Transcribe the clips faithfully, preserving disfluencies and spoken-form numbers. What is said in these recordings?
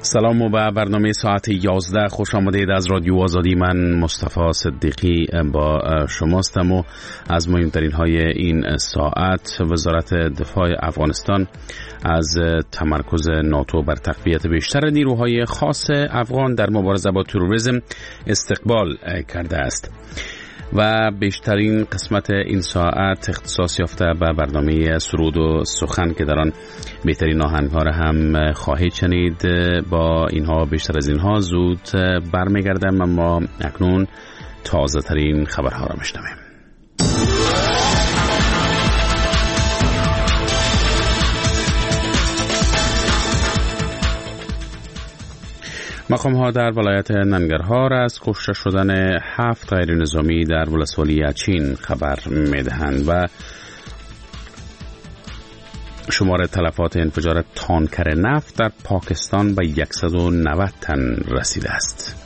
سلام و به برنامه ساعت یازده خوش آمدید از رادیو آزادی. من مصطفی صدیقی با شماستم و از مهمترین های این ساعت: وزارت دفاع افغانستان از تمرکز ناتو بر تقویت بیشتر نیروهای خاص افغان در مبارزه با تروریسم استقبال کرده است. و بیشترین قسمت این ساعت اختصاص یافته به برنامه سرود و سخن که در آن بهترین آهنگ‌ها را هم خواهید شنید. با اینها بیشتر از اینها زود برمیگردم، اما اکنون تازه ترین خبرها را میشنویم. مقام‌ها در ولایت ننگرهار از کشته شدن هفت غیر نظامی در ولسوالی اچین خبر می‌دهند و شمار تلفات انفجار تانکر نفت در پاکستان به صد و نود تن رسیده است.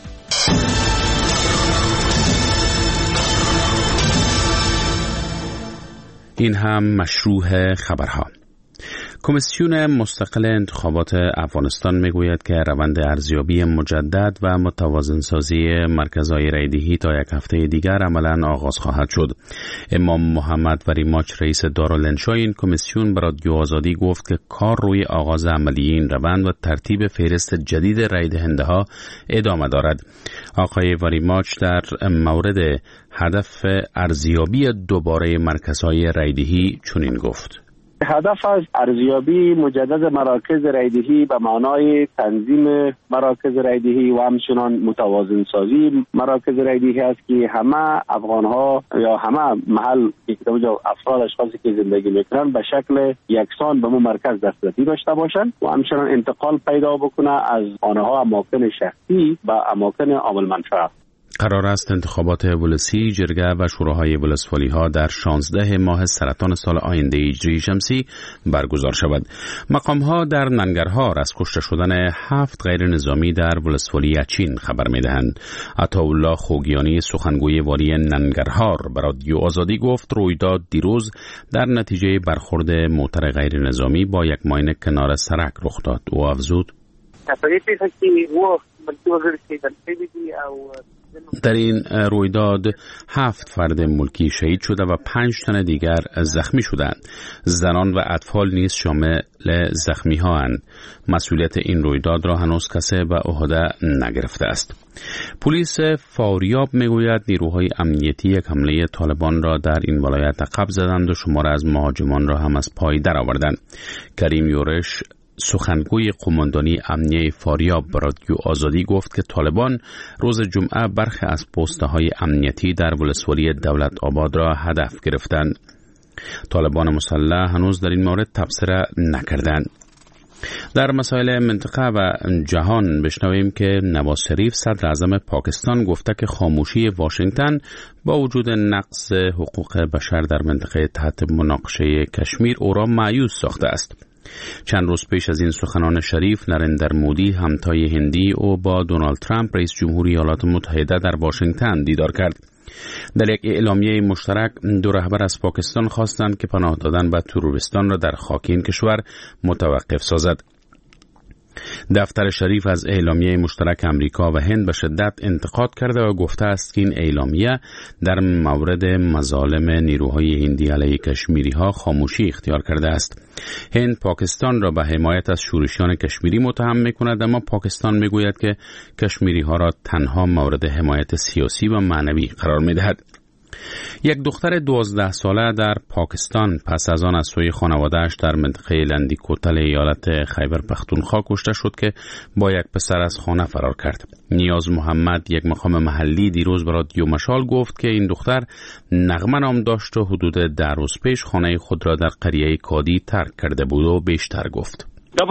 این هم مشروع خبرها. کمیسیون مستقل انتخابات افغانستان میگوید که روند ارزیابی مجدد و متوازنسازی مرکزهای رایدهی تا یک هفته دیگر عملاً آغاز خواهد شد. امام محمد وریماچ رئیس دارالانشا این کمیسیون به رادیو آزادی گفت که کار روی آغاز عملی این روند و ترتیب فهرست جدید رایدهنده‌ها ادامه دارد. آقای وریماچ در مورد هدف ارزیابی دوباره مرکزهای رایدهی چنین گفت: هدف از ارزیابی مجدد مراکز رایدهی به معنای تنظیم مراکز رایدهی و همچنان متوازن سازی مراکز رایدهی است که همه افغان‌ها یا همه محل که افراد اشخاصی که زندگی میکنن به شکل یکسان به مو مرکز دسترسی داشته باشند و همچنان انتقال پیدا بکنه از آنها اماکن شخصی به اماکن عامل منفعه. قرار است انتخابات ولسی، جرگه و شوراهای ولسوالی ها در شانزده ماه سرطان سال آینده هجری شمسی برگزار شود. مقام ها در ننگرهار از کشته شدن هفت غیر نظامی در ولسوالی اچین خبر می دهند. عطاالله خوگیانی سخنگوی والی ننگرهار به رادیو آزادی گفت رویداد دیروز در نتیجه برخورد موتر غیر نظامی با یک ماین کنار سرک رخ داد. او افزود: در این رویداد هفت فرد ملکی شهید شده و پنج تن دیگر زخمی شدند. زنان و اطفال نیز شامل زخمی ها اند. مسئولیت این رویداد را هنوز کسی به عهده نگرفته است. پلیس فاریاب میگوید نیروهای امنیتی یک حمله طالبان را در این ولایت عقب زدند و شمار از مهاجمان را هم از پای درآوردند. کریم یورش سخنگوی قماندانی امنیه فاریاب به رادیو آزادی گفت که طالبان روز جمعه برخی از پست‌های امنیتی در ولسوالی دولت آباد را هدف گرفتند. طالبان مسلح هنوز در این مورد تبصره نکردند. در مسائل منطقه و جهان بشنویم که نواز شریف صدر اعظم پاکستان گفته که خاموشی واشنگتن با وجود نقض حقوق بشر در منطقه تحت مناقشه کشمیر او را مایوس ساخته است. چند روز پیش از این سخنان شریف، نریندر مودی همتای هندی او با دونالد ترامپ رئیس جمهوری ایالات متحده در واشنگتن دیدار کرد. در یک اعلامیه مشترک دو رهبر از پاکستان خواستند که پناه دادن به تروریستان را در خاک این کشور متوقف سازد. دفتر شریف از اعلامیه مشترک امریکا و هند به شدت انتقاد کرده و گفته است که این اعلامیه در مورد مظالم نیروهای هندی علیه کشمیری ها خاموشی اختیار کرده است. هند پاکستان را به حمایت از شورشیان کشمیری متهم می‌کند، اما پاکستان میگوید که کشمیری ها را تنها مورد حمایت سیاسی و معنوی قرار می‌دهد. یک دختر دوازده ساله در پاکستان پس از آن از سوی خانواده‌اش در منطقه لندی کوتل ایالت خیبر پختونخوا کشته شد که با یک پسر از خانه فرار کرد. نیاز محمد، یک مقام محلی، دیروز به رادیو مشال گفت که این دختر نغمه نام داشت و حدود ده روز پیش خانه خود را در قریه کادی ترک کرده بود و بیشتر گفت: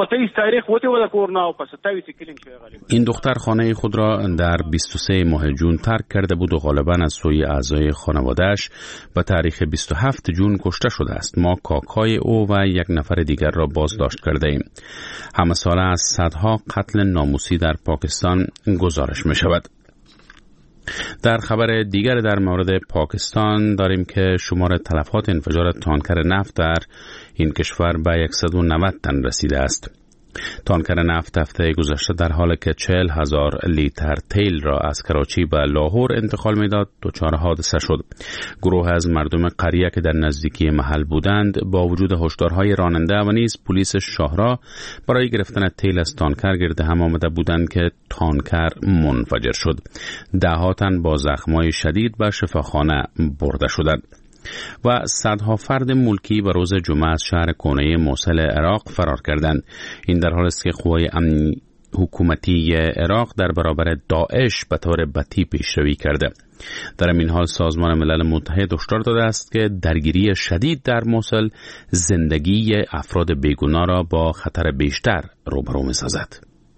این دختر خانه خود را در بیست و سه ماه جون ترک کرده بود و غالباً از سوی اعضای خانواده‌اش به تاریخ بیست و هفتم جون کشته شده است. ما کاکای او و یک نفر دیگر را بازداشت کرده ایم. همه ساله از صدها قتل ناموسی در پاکستان گزارش می شود. در خبر دیگر در مورد پاکستان داریم که شمار تلفات انفجار تانکر نفت در این کشور به صد و نود تن رسیده است. تانکر نفت هفته گذشته در حالی که چهل هزار لیتر تیل را از کراچی به لاهور انتقال میداد دچار حادثه شد. گروه از مردم قریه که در نزدیکی محل بودند با وجود هشدارهای راننده و نیز پلیس شاهراه برای گرفتن تیل از تانکر گرد هم آمده بودند که تانکر منفجر شد. ده ها تن با زخم‌های شدید به شفاخانه برده شدند. و صدها فرد ملکی به روز جمعه از شهر کونه موصل عراق فرار کردند. این در حالی است که قوای امنی حکومتی عراق در برابر داعش به طور بطی پیشروی کرده. در این حال سازمان ملل متحد هشدار داده است که درگیری شدید در موصل زندگی افراد بیگناه را با خطر بیشتر روبرو می‌سازد.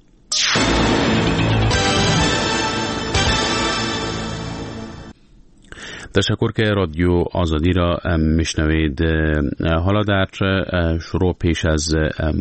تشکر که رادیو آزادی را میشنوید. حالا در شروع پیش از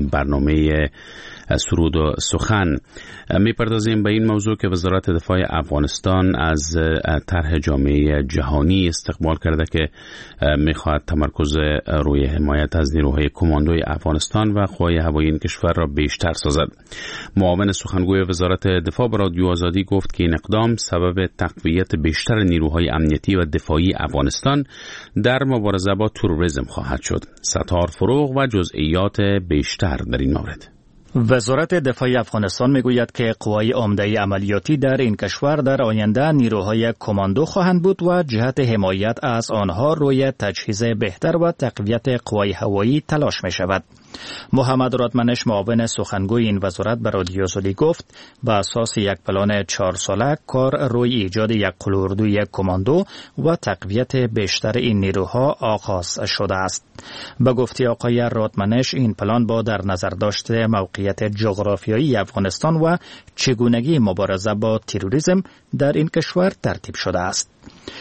برنامه سرود و سخن میپردازیم به این موضوع که وزارت دفاع افغانستان از طرح جامعه جهانی استقبال کرده که میخواهد تمرکز روی حمایت از نیروهای کماندوی افغانستان و قوای هوایی این کشور را بیشتر سازد. معاون سخنگوی وزارت دفاع به رادیو آزادی گفت که این اقدام سبب تقویت بیشتر نیروهای امنیتی و دفاعی افغانستان در مبارزه با تروریسم خواهد شد. ستار فروغ و جزئیات بیشتر در این مورد. وزارت دفاع افغانستان میگوید که قوای عمده عملیاتی در این کشور در آینده نیروهای کماندو خواهند بود و جهت حمایت از آنها روی تجهیز بهتر و تقویت قوای هوایی تلاش می شود. محمد رادمنش معاون سخنگوی این وزارت به رادیو آزادی گفت به اساس یک پلان چهار ساله کار روی ایجاد یک قلوردوی کماندو و تقویت بیشتر این نیروها آغاز شده است. به گفته آقای رادمنش این پلان با در نظر داشته موقعیت جغرافیایی افغانستان و چگونگی مبارزه با تروریسم در این کشور ترتیب شده است.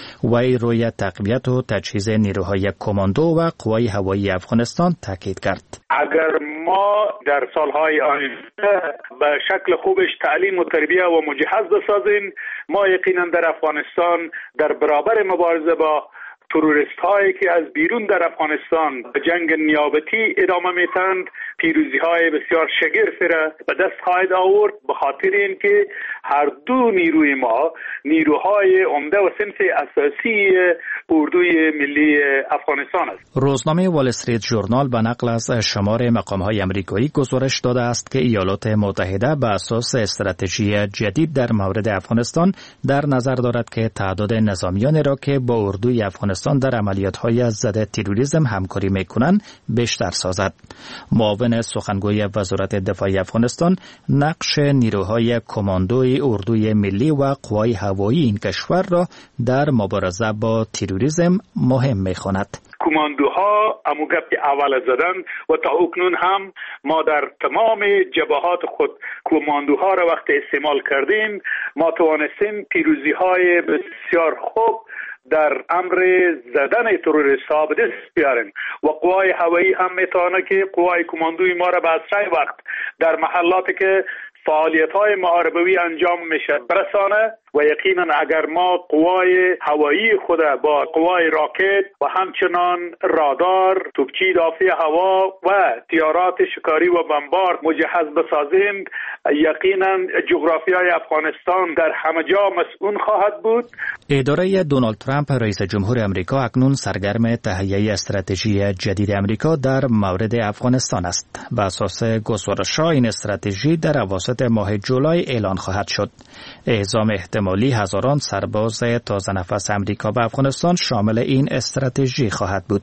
وی روی تقویت و تجهیز نیروهای کماندو و قوای هوایی افغانستان تاکید کرد. اگر ما در سالهای آینده به شکل خوبش تعلیم و تربیه و مجهز بسازیم، ما یقینا در افغانستان در برابر مبارزه با تروریست هایی که از بیرون در افغانستان به جنگ نیابتی ادامه میتند پیروزی های بسیار شگرفی را به دست خواهد آورد، به خاطر اینکه هر دو نیروی ما نیروهای عمده و صنف اساسی اردوی ملی افغانستان است. روزنامه وال استریت ژورنال به نقل از شمار مقام های امریکایی گزارش داده است که ایالات متحده به اساس استراتژی جدید در مورد افغانستان در نظر دارد که تعداد نظامیان را که با اردوی افغانستان در عملیات‌های ضد تروریسم همکاری می‌کنند بیشتر سازد. معاون سخنگوی وزارت دفاع افغانستان نقش نیروهای کماندوی اردوی ملی و قوای هوایی این کشور را در مبارزه با تروریسم مهم می‌خواند. کماندوها اموگپ اول زدن و تا اکنون هم ما در تمام جبهات خود کماندوها را وقتی استعمال کردیم ما توانستیم پیروزی‌های بسیار خوب در امر زدن تروریست ها به دست بیاریم و قوای هوایی هم میتونه که قوای کماندوی ما را به اسرع وقت در محلاتی که فعالیت های محاربوی انجام میشه برسانه و یقینا اگر ما قوای هوایی خود با قوای راکت و همچنان رادار، توپچی دافع هوا و طیارات شکاری و بمبارد مجهز بسازیم، یقینا جغرافیای افغانستان در همه جا مسئول خواهد بود. اداره دونالد ترامپ رئیس جمهور امریکا اکنون سرگرم تهیه استراتژی جدید امریکا در مورد افغانستان است. به اساس گزارش‌ها این استراتژی در اواسط ماه جولای اعلان خواهد شد. اعزام احتمالی هزاران سرباز تازه نفس امریکا به افغانستان شامل این استراتژی خواهد بود.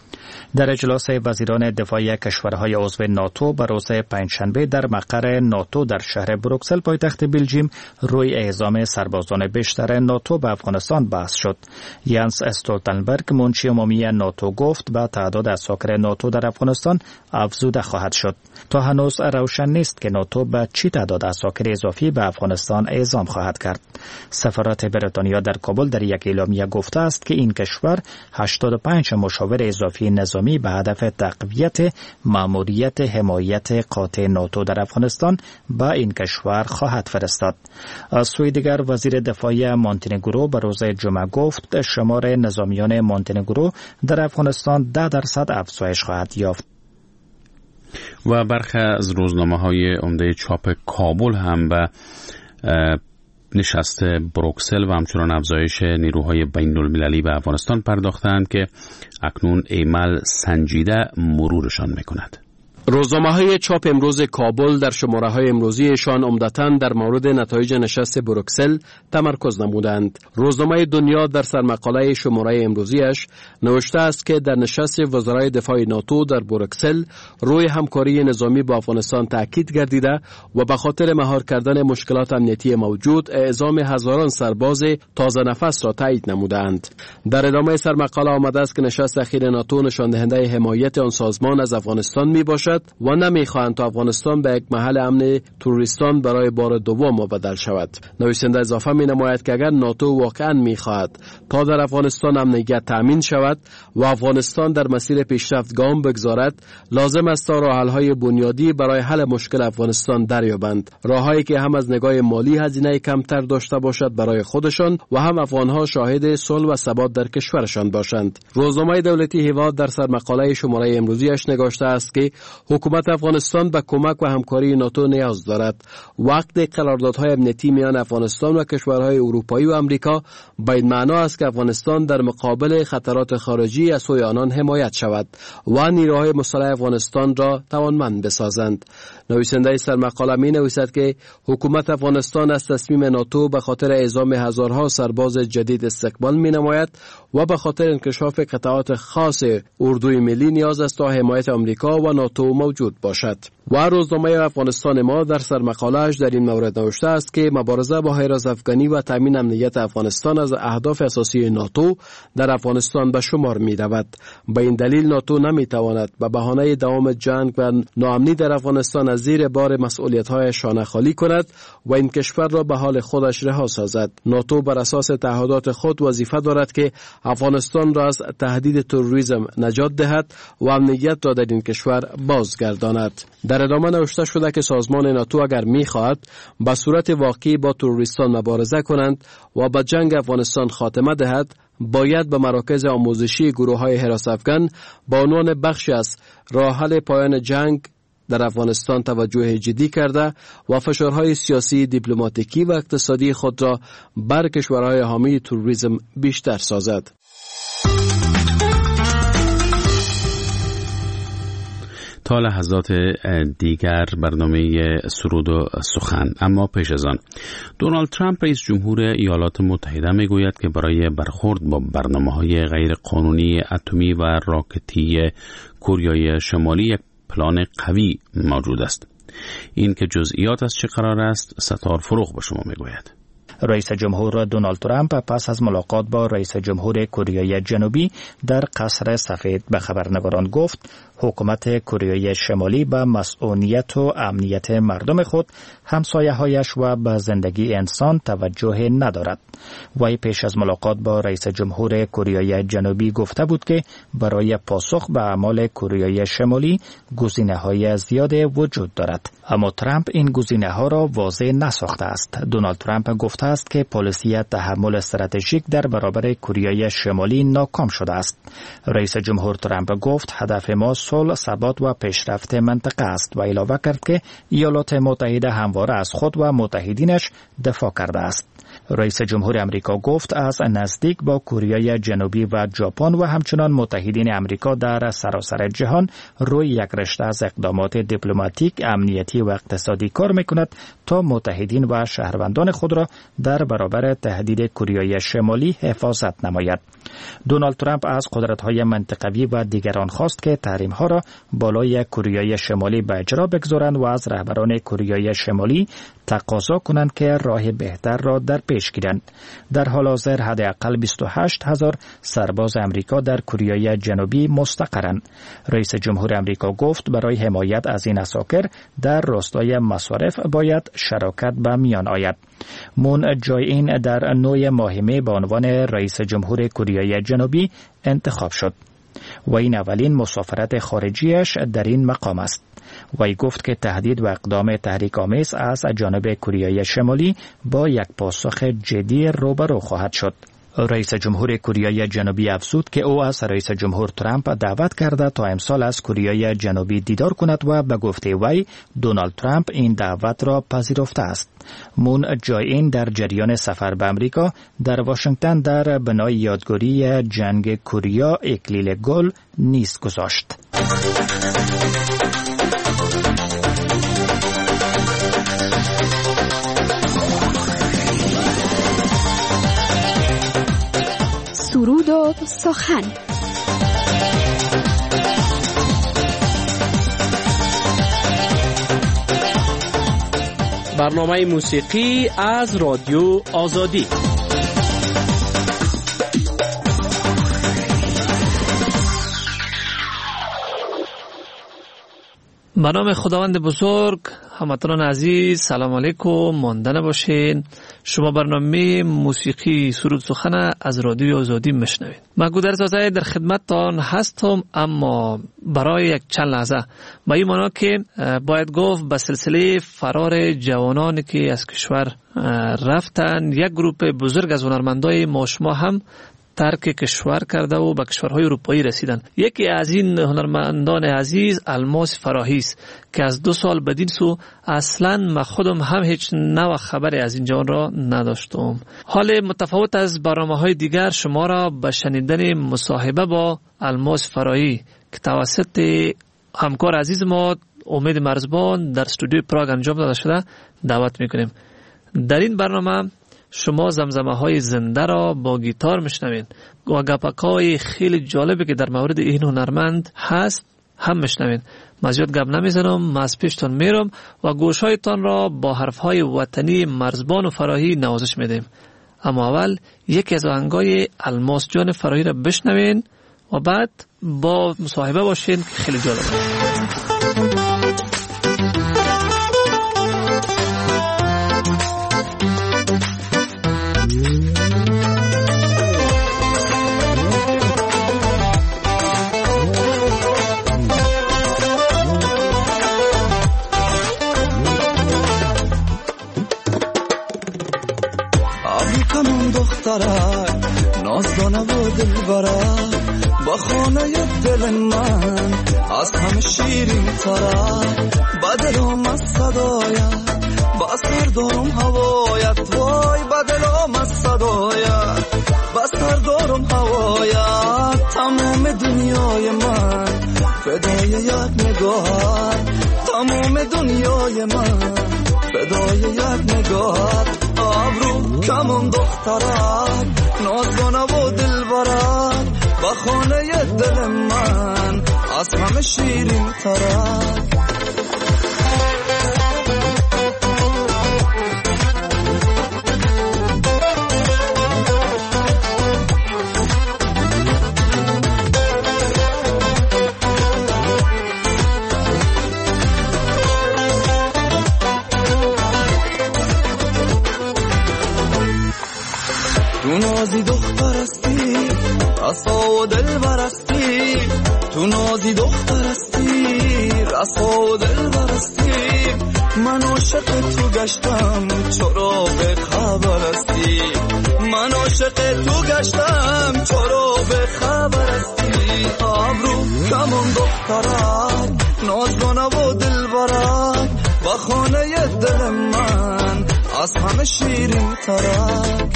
در اجلاس وزیران دفاعی کشورهای عضو ناتو بر روز پنجشنبه در مقر ناتو در شهر بروکسل پایتخت بلژیم روی اعزام سربازان بیشتر ناتو به افغانستان بحث شد. یانس استولتنبرگ منشی عمومی ناتو گفت به تعداد اساکر ناتو در افغانستان افزوده خواهد شد. تا هنوز روشن نیست که ناتو به چی تعداد اساکر اضافی به افغانستان اعزام خواهد کرد. سفارت بریتانیا در کابل در یک اعلامیه گفته است که این کشور هشتاد و پنج مشاور اضافی نظامی به هدف تقویت ماموریت حمایت قاطع ناتو در افغانستان به این کشور خواهد فرستاد. از سوی دیگر وزیر دفاع مونتنگرو به روز جمعه گفت شمار نظامیان مونتنگرو در افغانستان ده درصد افزایش خواهد یافت. و برخی از روزنامه‌های عمده چاپ کابل هم به نشست بروکسل و همچنان افزایش نیروهای بین المللی به افغانستان پرداختند که اکنون عمل سنجیده مرورشان می‌کند. روزنامه‌های چاپ امروز کابل در شماره‌های امروزیشان عمدتاً در مورد نتایج نشست بروکسل تمرکز نمودند. روزنامه دنیا در سرمقاله شماره امروزیش نوشته است که در نشست وزرای دفاع ناتو در بروکسل روی همکاری نظامی با افغانستان تاکید گردیده و به خاطر مهار کردن مشکلات امنیتی موجود اعزام هزاران سرباز تازه نفس را تایید نمودند. در ادامه سرمقاله آمده است که نشست اخیر ناتو نشان دهنده حمایت آن سازمان از افغانستان میباشد و نمیخواهند تا افغانستان به یک محل امن تروریستان برای بار دوم مبدل شود. نویسنده اضافه می نماید که اگر ناتو واقعا میخواهد تا در افغانستان امنیت تامین شود و افغانستان در مسیر پیشرفت گام بگذارد، لازم است تا راه حل‌های بنیادی برای حل مشکل افغانستان دریابند، راههایی که هم از نگاه مالی هزینه کمتر داشته باشد برای خودشان و هم افغانها شاهد صلح و ثبات در کشورشان باشند. روزنامه دولتی هیواد در سرمقاله شماره امروزیش نگاشته است که حکومت افغانستان به کمک و همکاری ناتو نیاز دارد. وقت قراردادهای امنیتی میان افغانستان و کشورهای اروپایی و امریکا به این معنا است که افغانستان در مقابل خطرات خارجی از سوی آنان حمایت شود و نیروهای مسلح افغانستان را توانمند بسازند. نویسنده سرمقاله می نویسد که حکومت افغانستان از تصمیم ناتو به خاطر اعزام هزارها سرباز جدید استقبال می نماید و به خاطر انکشاف قطعات خاص اردوی ملی نیاز است تا حمایت آمریکا و ناتو موجود باشد. و روزنامه افغانستان ما در سرمقاله‌اش در این مورد نوشته است که مبارزه با حراس افغانی و تامین امنیت افغانستان از اهداف اساسی ناتو در افغانستان به شمار می رود. به این دلیل ناتو نمی تواند به بهانه دوام جنگ و ناامنی در افغانستان از زیر بار مسئولیت‌های شانه خالی کند و این کشور را به حال خودش رها سازد. ناتو بر اساس تعهدات خود وظیفه دارد که افغانستان را از تهدید تروریسم نجات دهد و امنیت را در این کشور بازگرداند. در ادامه نوشته شده که سازمان ناتو اگر می‌خواهد به صورت واقعی با تروریستان مبارزه کنند و به جنگ افغانستان خاتمه دهد، باید به مراکز آموزشی گروه‌های حراس افغان با عنوان بخشی از راه حل پایان جنگ در افغانستان توجه جدی کرده و فشارهای سیاسی، دیپلماتیکی و اقتصادی خود را بر کشورهای حامی تروریسم بیشتر سازد. تا لحظات دیگر برنامه سرود و سخن. اما پیش از آن دونالد ترامپ رئیس جمهور ایالات متحده میگوید که برای برخورد با برنامه‌های غیر قانونی اتمی و راکتی کره شمالی یک پلان قوی موجود است. این که جزئیات از چه قرار است ستار فروغ به شما میگوید. رئیس جمهور دونالد ترامپ پس از ملاقات با رئیس جمهور کره جنوبی در قصر سفید به خبرنگاران گفت حکومت کره شمالی به مسئولیت و امنیت مردم خود، همسایه‌هایش و به زندگی انسان توجه ندارد. وی پیش از ملاقات با رئیس جمهور کره جنوبی گفته بود که برای پاسخ به اعمال کره شمالی گزینه‌های زیاد وجود دارد، اما ترامپ این گزینه‌ها را واضح نساخته است. دونالد ترامپ گفته است که پالیسی تحمل استراتژیک در برابر کره شمالی ناکام شده است. رئیس جمهور ترامپ گفت هدف ما صلح، ثبات و پیشرفت منطقه است و علاوه کرد که ایالات متحده همواره از خود و متحدینش دفاع کرده است. رئیس جمهور امریکا گفت از نزدیک با کره جنوبی و ژاپن و همچنان متحدین امریکا در سراسر جهان روی یک رشته از اقدامات دیپلماتیک، امنیتی و اقتصادی کار میکند تا متحدین و شهروندان خود را در برابر تهدید کره شمالی حفاظت نماید. دونالد ترامپ از قدرت‌های منطقوی و دیگران خواست که تحریم‌ها را بالای کره شمالی به اجرا بگذارند و از رهبران کره شمالی تقاضا کنند که راه بهتر را در پیش گیرند. در حال حاضر حداقل بیست و هشت هزار سرباز امریکا در کره جنوبی مستقرند. رئیس جمهور امریکا گفت برای حمایت از این اساکر در راستای مصارف باید شراکت به میان آید. مون جای این در نوع مهمه به عنوان رئیس جمهور کره جنوبی انتخاب شد و این اولین مسافرت خارجیش در این مقام است. وی گفت که تهدید و اقدام تحریک‌آمیز از جانب کره شمالی با یک پاسخ جدی روبرو خواهد شد. رئیس جمهور کره جنوبی افزود که او از رئیس جمهور ترامپ دعوت کرده تا امسال از کره جنوبی دیدار کند و به گفته وی دونالد ترامپ این دعوت را پذیرفته است. مون جای این در جریان سفر به امریکا در واشنگتن در بنای یادگاری جنگ کره اکلیل گل نیز گذاشت. سرود و سخن. برنامه موسیقی از رادیو آزادی. به نام خداوند بزرگ، هموطنان عزیز، سلام علیکم، مانده باشین. شما برنامه موسیقی سرود سخن از رادیو آزادی میشنوید. من گودرز آزای در خدمتتان هستم، اما برای یک چند لحظه با این معنا که باید گفت به سلسله فرار جوانانی که از کشور رفتن، یک گروه بزرگ از هنرمندای ما شما هم ترک کشور کرده و به کشورهای اروپایی رسیدن. یکی از این هنرمندان عزیز الماس فراهی است که از دو سال بدین سو اصلا من خودم هم هیچ نوع خبری از این جوان را نداشتم. حال متفاوت از برنامه‌های دیگر شما را به شنیدن مصاحبه با الماس فراهی که توسط همکار عزیز ما امید مرزبان در استودیوی پراگ انجام داده شده دعوت میکنیم. در این برنامه شما زمزمه های زنده را با گیتار میشنوین و گپک های خیلی جالبی که در مورد این هنرمند هست هم میشنوین. من زیاد گپ نمیزنم، من از پیشتان میرم و گوشهایتان را با حرف های وطنی مرزبان و فراهی نوازش میدیم. اما اول یکی از آهنگای الماس جان فراهی را بشنوین و بعد با مصاحبه باشین که خیلی جالبه. نازدانه و دلبرک با خانه دل من از همه شیرین ترک، با دلم از صدایت با سر دارم هوایت، وای با دلم از صدایت با سر دارم هوایت. تمام دنیای من فدای یک نگاهت، تمام دنیای من فدای یک نگاهت. آبرو کمون دخترک نازدانه و دلبرک با خانه دل من از همه شیرین ترک. تو نازی دختر استی رسا و دل برستی، تو نازی دختر استی رسا و دل برستی. من عاشق تو گشتم چرا به خبر استی، من عاشق تو گشتم چرا به خبر استی. آبرو کمون دخترک نازدانه و دل برک با خانه دل من از همه شیرین ترک.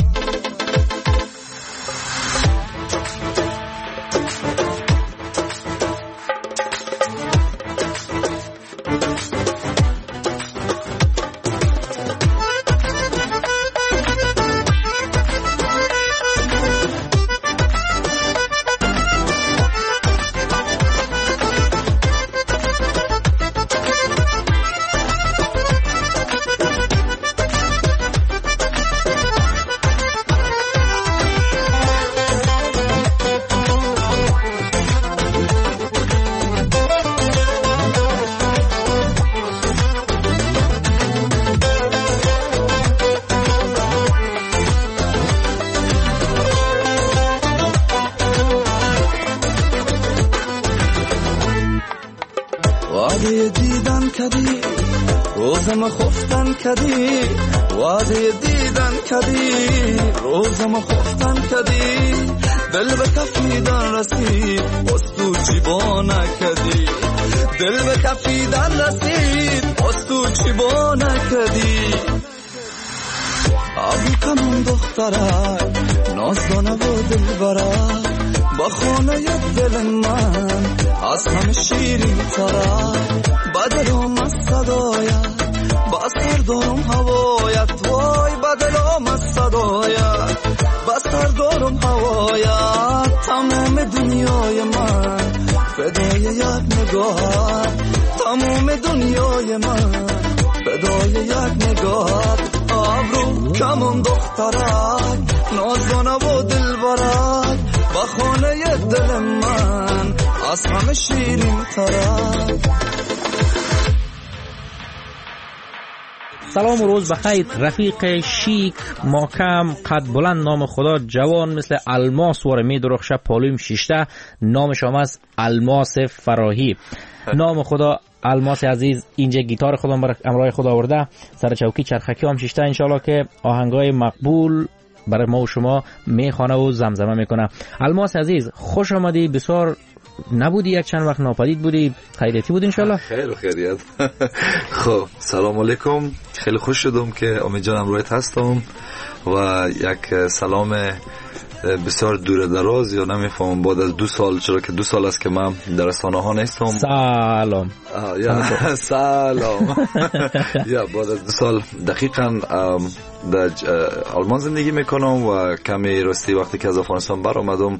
روزم خفتن کدی وعده دیدن کدی روزم خفتن کدی دل به کفیدن رسید باز تو چی با نکدی دل به کفیدن رسید باز تو چی با نکدی ابو کمون دخترک نازدانه و دلبرک با خانه دل من از همه شیرین ترک بدلم از صدایت با سردارم هوایت وای بدلم از صدایت با سردارم هوایت تمام دنیای من فدای یک نگاهت تمام دنیای من فدای یک نگاهت ابرو کمون دخترک نازدانه و دلبرک با خانه دل من از همه شیرین ترک. سلام و روز بخیر رفیق شیک محکم قد بلند نام خدا جوان مثل الماس واره می درخشه پالویم شیشته نام شما است الماس فراهی. نام خدا الماس عزیز اینجا گیتار خودم برای امرای خدا آورده سر چوکی چرخکی هم شیشته انشالله که آهنگای مقبول برای ما و شما میخوانه و زمزمه میکنه. الماس عزیز خوش آمدی بسیار نبودی یک چند وقت ناپدید بودی خیریتی بود انشالله خیر و خیریت. خب سلام علیکم خیلی خوش شدم که امید جانم رویت هستم و یک سلام بسیار دور دراز یا نمیفهمم بعد از دو سال چرا که دو سال است که من در رسانه ها نیستم. سلام یا سلام یا بعد از دو سال دقیقاً در آلمان زندگی میکنم و کمی راستی وقتی که از افغانستان برآمدم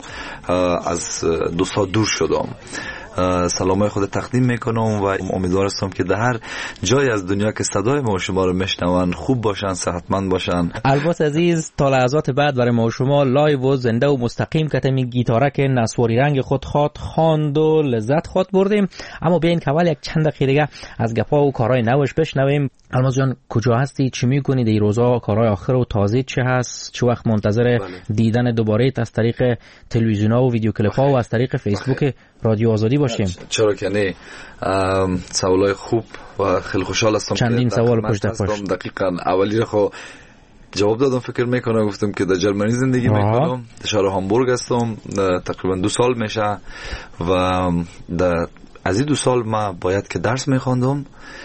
از دو سال دور شدم. سلامای خود تقدیم میکنم و امیدوار هستم که در هر جای از دنیا که صدای ما و شما رو میشنون خوب باشن صحتمند باشن. الباس عزیز تا لحظات بعد برای ما و شما لایو و زنده و مستقیم کتمی گیتارک نسواری رنگ خود خواد خواند و لذت خواد بردیم. اما بیاین که اول یک چند دقیقه دیگه از گپا و کارهای نوش بشنویم. الماس جان کجا هستی؟ چی میکنی در این روزا؟ کارهای آخر و تازه چه هست؟ چه وقت منتظر بله. دیدن دوباره از طریق تلویزیون ها و ویدیو کلیپ ها و از طریق فیسبوک رادیو آزادی باشیم؟ چرا که نه. سوالای خوب و خیلی خوشحال هستم چندین سوال پشت پشت. دقیقاً اولی رو خب جواب دادم فکر میکنم گفتم که در جرمنی زندگی میکنم در شهر هامبورگ هستم تقریبا دو سال میشه و در از این دو سال ما باید که درس میخواندم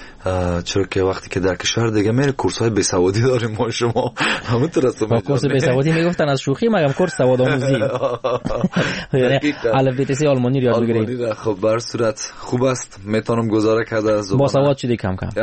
چرا که وقتی که در کشور دیگه میره کورس های بیسوادی داریم ما شما همونطور هستم با کورس بیسوادی میگفتن از شوخی مگم کورس سواد آموزی یعنی الفبای آلمانی رو یاد بگیرید. خب بر صورت خوب است میتونم گزاره کرده با سواد شدی کم کم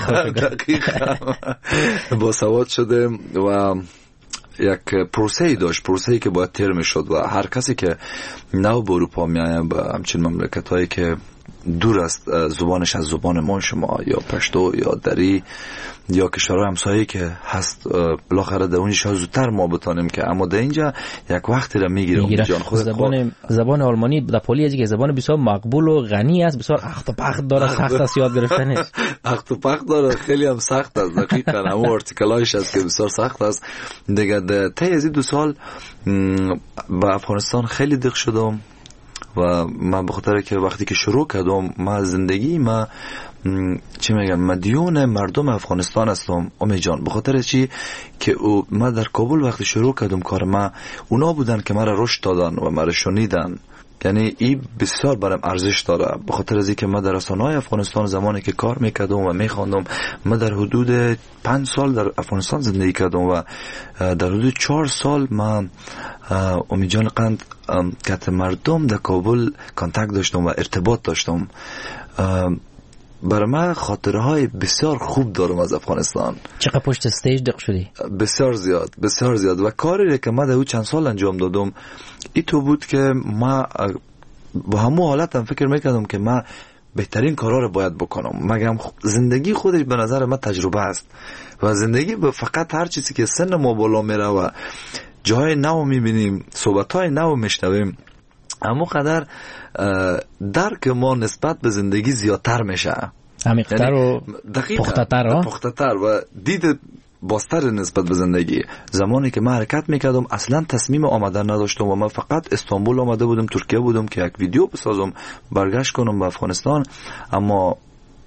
با سواد شده و یک پروسه‌ای داشت پروسه‌ای که باید طی میشد و هر کسی که نو به اروپا میایه به همچین مملکت‌هایی که دور است زبانش از زبان ما شما یا پشتو یا دری یا کشورهای همسایه‌ای که هست بالاخره در اونجا زودتر ما بتونیم که اما در اینجا یک وقتی را میگیره جان خود زبان زبان آلمانی در پلی که زبان بسیار مقبول و غنی است بسیار اخت و پخت داره سخت است یاد گرفتنش اخت و پخت داره خیلی هم سخت است دقیقاً اما ارتیکلایش است که بسیار سخت است دیگه طی از دو سال به افغانستان خیلی دق شدم و من به خاطر که وقتی که شروع کردم ما زندگی ما چی میگم مدیون مردم افغانستان هستم امید جان به خاطر چی که ما در کابل وقتی شروع کردم کار ما اونا بودن که مرا رشد دادن و مرا شنیدن یعنی این بسیار برام ارزش داره به خاطر از اینکه ما در رسانه‌های افغانستان زمانی که کار میکردم و میخواندم ما در حدود پنج سال در افغانستان زندگی کردم و در حدود چهار سال ما امید جان قند که مردم در کابل کانتاکت داشتم و ارتباط داشتم برای من خاطره های بسیار خوب دارم از افغانستان. چقدر پشت استیج دق شدی؟ بسیار زیاد بسیار زیاد و کاری که ما در چند سال انجام دادم ای تو بود که ما با همون حالتم فکر میکردم که ما بهترین کارا رو باید بکنم مگم زندگی خودش به نظر من تجربه است و زندگی فقط هر چیزی که سن ما بالا میره و جای نو میبینیم صحبت‌های نو میشنویم اما قدر درک ما نسبت به زندگی زیادتر میشه عمیق‌تر و پخته‌تر پخته‌تر و دید باستر نسبت به زندگی. زمانی که من حرکت میکردم اصلا تصمیم آمدن نداشتم و من فقط استانبول آمده بودم ترکیه بودم که یک ویدیو بسازم برگشت کنم به افغانستان اما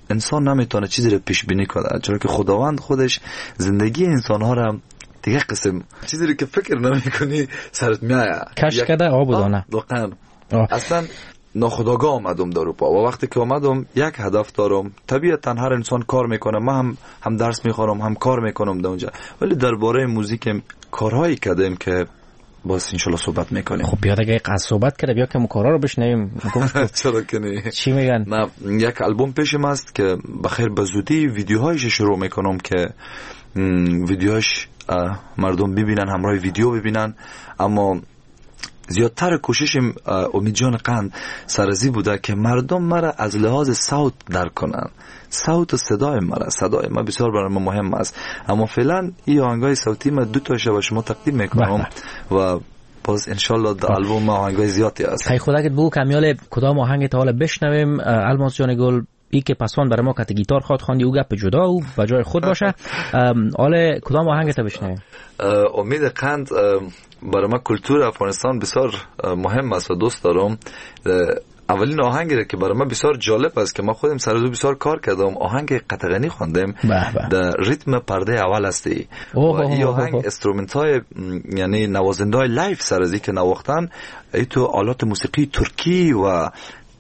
انسان نمیتونه چیزی رو پیش بینی کنه، چرا که خداوند خودش زندگی انسان ها رو دیگه قسم چیزی رو که فکر نمیکنی سرت میاد کش کده آب و دانه. واقعا اصلا ناخودآگاه آمدم در اروپا و وقتی که آمدم یک هدف دارم. طبیعتا هر انسان کار میکنه، من هم هم درس میخونم هم کار میکنم در اونجا، ولی درباره موزیک کارهایی کردیم که باز انشالله صحبت میکنیم. خب بیاد اگه قصد صحبت کرده بیا که ما کارا رو بشنویم. چرا که نه؟ چی میگن؟ نه یک آلبوم پیشم است که بخیر به زودی ویدیوهایش شروع میکنم که ویدیوهاش مردم ببینن، همراه ویدیو ببینن. اما زیادتر کوششم امید جان قند سرزی بوده که مردم مرا از لحاظ صوت درک کنن. صوت و صدای مرا، صدای ما بسیار برای ما مهم است. اما فعلا این آهنگای صوتی ما دو تاشو به شما تقدیم میکنم و باز انشالله در آلبوم ما آهنگای زیادی است. خیلی خدا که بگو کمیال کدام آهنگ تا حالا بشنویم. الماس جان گل ای که پسوان برای ما کت گیتار خواد خواندی او گپ جدا و به جای خود باشه. حالا کدام آهنگ تا بشنویم؟ امید قند برای ما کلتور افغانستان بسیار مهم است و دوست دارم. اولین آهنگی که برای من بسیار جالب است که ما خودم سر از او بسیار کار کردم، آهنگ قطغنی خواندم در ریتم پرده اول هستی و این آهنگ استرومنت های یعنی نوازنده های لایف سر از این که نواختن ای تو آلات موسیقی ترکی و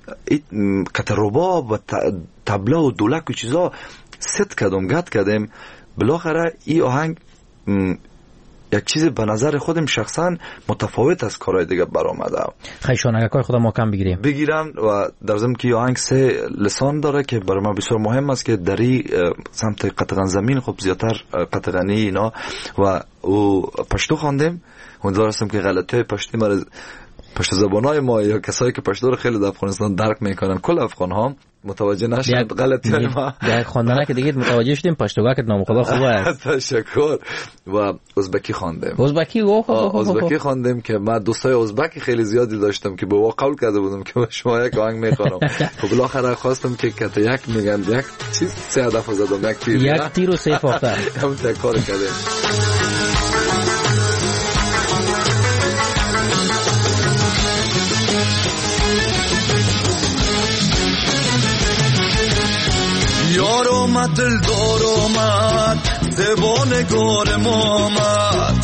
کترباب و تبله و دولک و چیزا ست کردم گت کردم. بالاخره این آهنگ یک چیز به نظر خودم شخصا متفاوت از کارهای دیگه برآمده. خیشان اگه کار خدا ما کم بگیریم بگیرن و در ضمن که آهنگ سه لسان داره که برای ما بسیار مهم است که دری سمت قطغن زمین خب زیادتر قطغنی اینا و او پشتو خواندم. امیدوار هستم که غلطی پشتی مرز پشت زبانای ما یا کسایی که پشتو رو خیلی در افغانستان درک میکنن کل افغان ها متوجه نشد غلطی ما در خواندن که دیگه متوجه شدیم پشتوگاه که نام خدا خوبه است. تشکر. و ازبکی خواندم. ازبکی اوه ازبکی خواندم که من دوستای ازبکی خیلی زیادی داشتم که به وا قول کرده بودم که شما یک آهنگ میخوام. خب بالاخره خواستم که کت یک میگن یک چیز سه هدف زدم یک تیر یک تیر و سه فاخته همون کار کردم. یار آمد دلدار آمد زبانگار ما آمد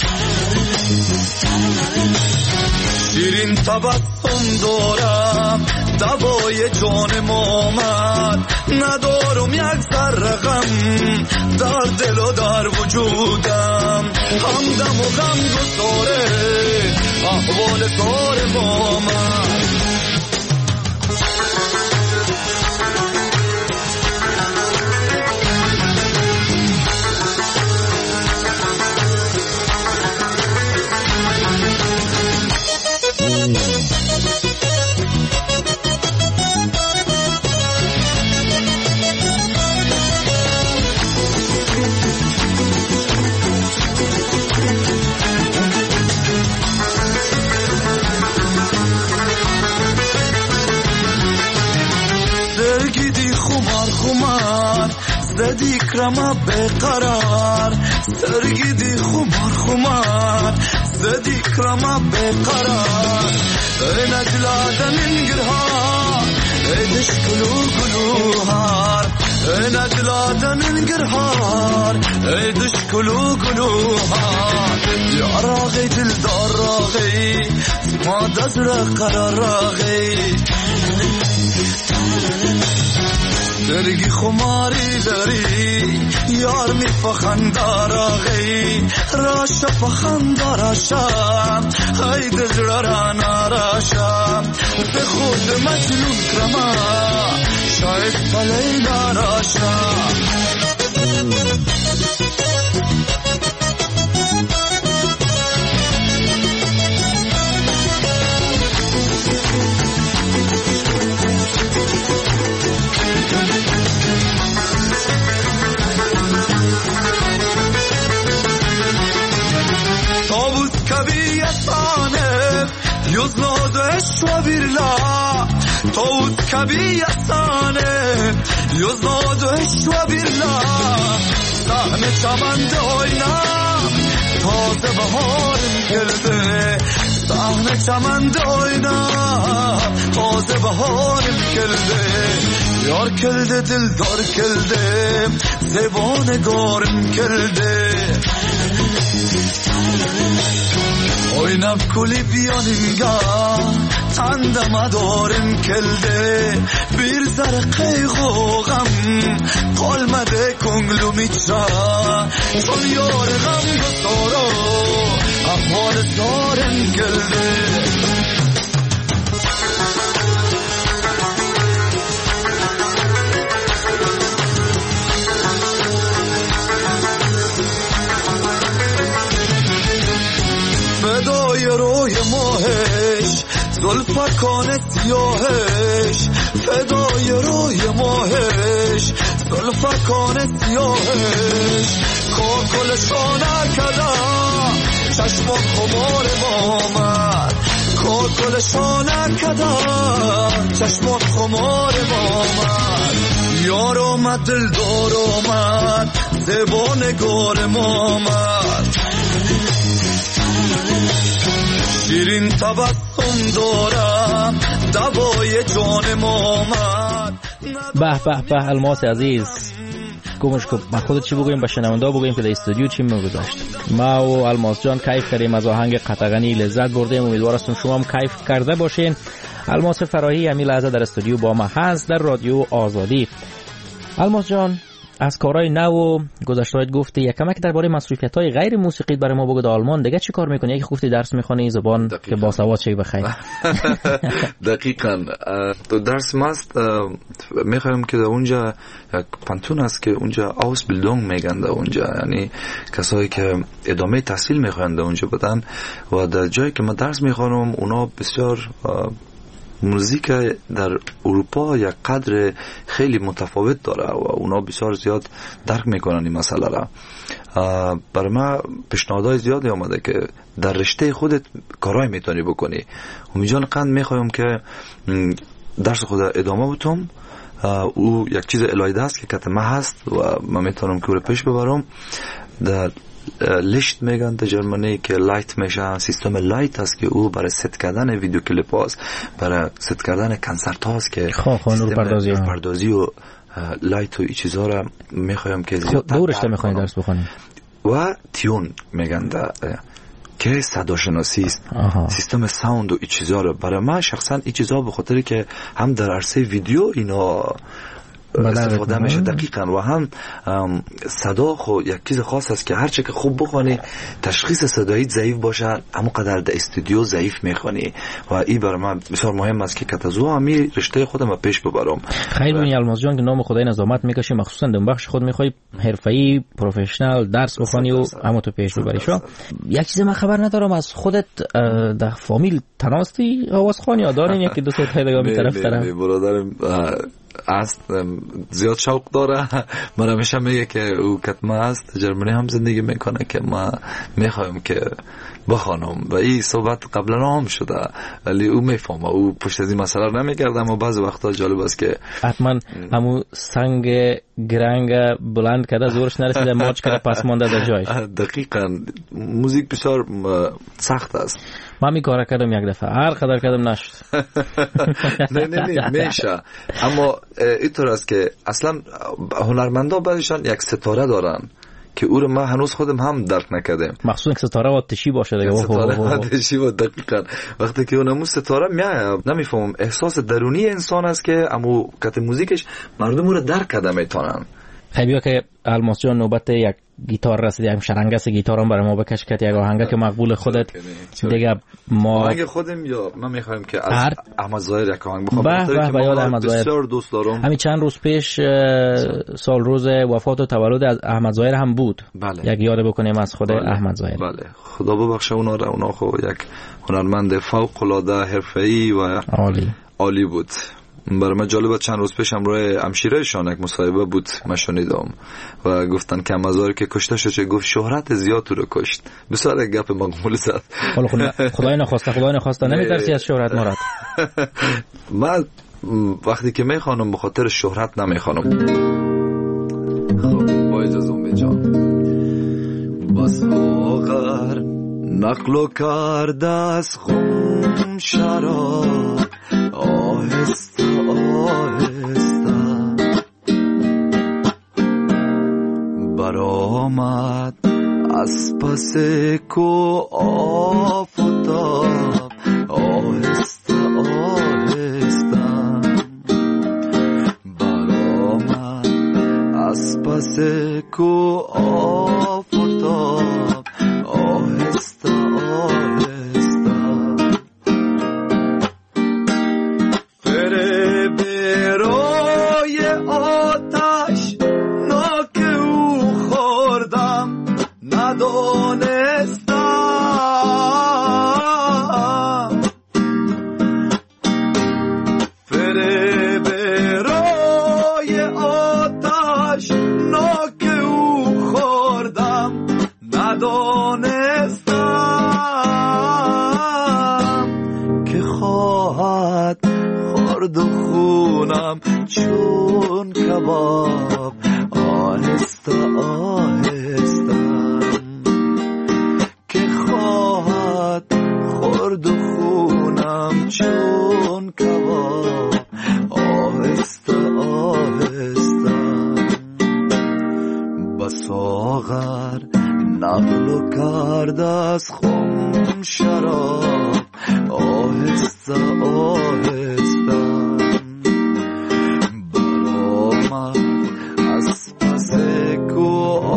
شیرین تبسم دارم دوای جان ما آمد ندارم یک ذره غم در دل و در وجودم همدم و غم گساره احوال دار ما آمد زدی کرما بقرار سرگی دی خمار خمار زدی کرما بقرار ای نجلادن انگرهار ای دشکلو گلوهار ای نجلادن انگرهار ای دشکلو گلوهار یا راغی دلدار راغی ما دزر قرار راغی درگی خماری داری یار می فخندار آغی راشا فخندار آشا ای دزراران راشا به خود مجنون کرما شاید پلیلا راشا یوزنادش و بیرلا توت کبی یسانه یوزنادش و بیرلا دهن چمند oyna تازه بهارم geldi دهن چمند oyna تازه بهارم کرده یار کرده دلدار کرده زبانگارم کرده oynab kuli biyanimga tandama dorim keldi bir zar qayg'ug'am qolmadi ko'nglim ichra son yor g'am g'asoro ahvol dorim keldi فدای روی ماهش زلفکان سیاهش فدای روی ماهش زلفکان سیاهش کاکلشان کدا چشم خمار مامد کاکلشان کدا چشم خمار مامد یار آمد دلدار آمد زبانگار مامد شیرین تبسم دارم دوای جان مامد به به به الماس عزیز گمش کن ما خودت چی بگویم به شنونده بگویم که در استودیو چی میگذاشت ما و الماس جان کیف کردیم از آهنگ قطغنی لذت بردیم امیدوارم شما هم کیف کرده باشین الماس فراهی همین لحظه در استودیو با ما هست در رادیو آزادی الماس جان از کارهای نو و گذشته‌هایت گفتی یکمک درباره مصروفیت‌های غیر موسیقی برای ما بگو در آلمان دیگه چی کار می‌کنی؟ یکی گفتی درس می‌خونی زبان دقیقا. که باسواد شی بخیر دقیقاً تو درس ماست می‌خوایم که در اونجا یک پانتون است که اونجا اوس بیلدونگ میگن در اونجا یعنی کسایی که ادامه تحصیل می‌خوان در اونجا بدن و در جایی که من درس می‌خونم اونا بسیار موزیک در اروپا یک قدر خیلی متفاوت داره و اونا بسیار زیاد درک میکنن این مسئله را برای ما پیشنهادهای زیادی آمده که در رشته خودت کارهای میتونی بکنی امیجان قند میخوایم که درس خود ادامه بتم او یک چیز الهی است که کتمه هست و من میتونم که او رو پیش ببرم در لیشت میگن در جرمنی که لایت میشه سیستم لایت هست که او برای ست کردن ویدیو کلیپ هاست برای ست کردن کنسرت هاست که نور پردازی, پردازی و لایت و این چیزها را میخوایم که دو رشته میخوایم درس بخونیم و تیون میگن که صدا شناسی است سیستم ساوند و این چیزها را برای من شخصا این چیزها به خاطر که هم در عرصه ویدیو اینا استفاده میشه دقیقاً و هم صدا خو یک چیز خاص است که هر چه که خوب بخونی تشخیص صدایی ضعیف باشه اما قدر در استودیو ضعیف میخونی و این برای من بسیار مهم است که کتازو همی رشته خودم پیش ببرم خیلی بنی الماس جان که نام خدای نظامت میکشی مخصوصا در بخش خود میخوای حرفه‌ای پروفشنال درس بخونی و اما تو پیش ببری شو یک چیز من خبر ندارم از خودت در فامیل تناستی آوازخوانی یا دارین یکی دو تا پیدا می طرف طرف برادرم است زیاد شوق داره من همیشه میگه که او کتمه است جرمنی هم زندگی میکنه که ما میخوایم که بخوانم و این صحبت قبلا هم شده ولی او میفهمه او پشت از این مسئله نمیگرده اما بعضی وقتا جالب است که حتما همون سنگ گرنگ بلند کرده زورش نرسیده ماچ کرده پس مانده در جایش دقیقاً موزیک بسیار سخت است من می کار کردم یک دفعه هر قدر کردم نشد نه نه نه میشه اما اینطور است که اصلا هنرمندا بعضیشان یک ستاره دارن که او رو ما هنوز خودم هم درک نکردم مخصوصا که ستاره آتشی باشه دیگه ستاره آتشی و دقیقاً وقتی که اونمو ستاره میاد نمیفهمم احساس درونی انسان است که اما کت موزیکش مردم رو درک کرده میتونن خیلی که الماس جان نوبت یک گیتار رسید یک شرنگس گیتار هم برای ما بکش که یک آهنگ که مقبول خودت دیگه ما آهنگ خودم یا من میخوایم که از احمد ظاهر یک آهنگ بخوام به به یاد احمد ظاهر بسیار دوست دارم همین چند روز پیش سال روز وفات و تولد از احمد ظاهر هم بود بله. یک یاد بکنیم از خود بله. احمد ظاهر بله خدا ببخشه اونا را اونا خو یک هنرمند فوق العاده حرفه‌ای و عالی عالی بود برای من جالبه چند روز پیش امروز همشیرهشان یک مصاحبه بود من شنیدم و گفتن که مزار که کشته شد چه گفت شهرت زیاد تو رو کشت بسیار یک گپ مقبول زد خدای نخواسته خدای نخواسته نمیترسی از شهرت مراد من وقتی که میخوانم به خاطر شهرت نمیخوانم خب با اجازه امید جان بس آخر نقل و کرده از خون شراب آهسته پس کو آفتاب آهسته آهسته برآمد از پس کو آفتاب آهسته آهسته فریب روی آتش ناک او خوردم ندانستم فریب روی آتش ناک او خوردم ندانستم که خواهد خورد و خونم چون کباب آهسته آهسته که خواهد خورد و خونم چون کباب آهسته آهسته بساغر نقل کرد از خم شراب آهسته آهسته برآمد از پس کو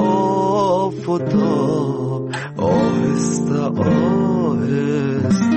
آفتاب آهسته آهسته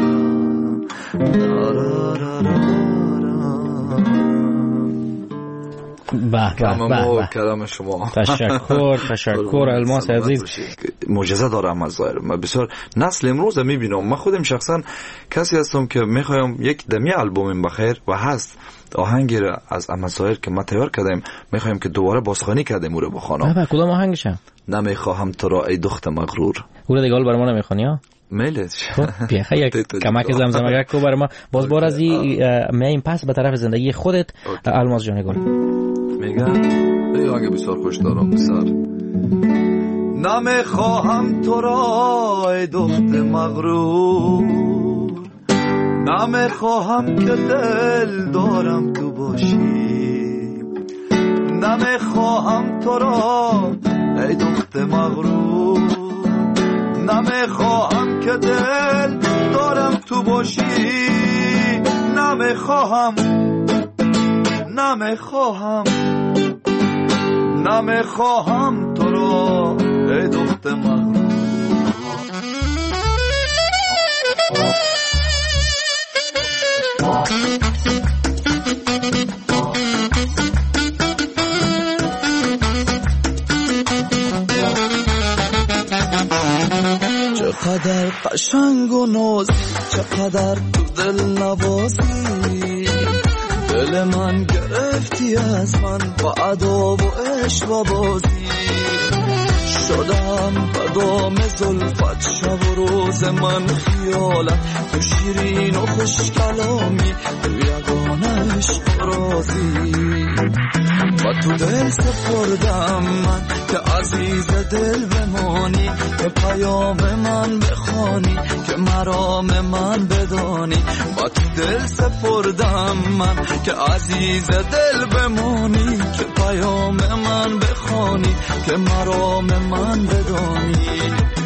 به به به کلام شما تشکر تشکر الماس عزیز. معجزه دارم از ظاهر من بسیار نسل امروز میبینم. من خودم شخصا کسی هستم که میخوایم یک دمی البوم بخیر و هست آهنگی را از امسائل که ما تیار کردیم میخوایم که دوباره بازخوانی کردیم او رو بخوانم. بابا کدام آهنگشه؟ نمیخواهم تو را ای دختر مغرور. او رو دیگه حال برام نمیخوانی ها؟ میله خب بیخه یک کمک زمزمه کو برام باز بار از این پس به طرف زندگی خودت الماس جان گل میگم ای آهنگ بسیار خوش دارم بسیار. نمیخواهم تو را ای دختر مغرور نمیخواهم که دل دارم تو باشی نمیخواهم تو را ای دختر مغرور نمیخواهم که دل دارم تو باشی نمیخواهم نمیخواهم نمیخواهم تو را ای دختر مغرور. چقدر قشنگ و نازی چقدر تو دل نوازی دل من گرفتی از من با ادا و عشق و بازی شدم بدام زلفت شب و روز من خیالت تو شیرین و خوش کلامی تو یگانه عشق رازی و تو دل سپردم من که عزیز دل بمانی که پیام من بخوانی که مرام من بدانی و تو دل سپردم من که عزیز دل بمانی که پیام من بخوانی که مرام من بدانی.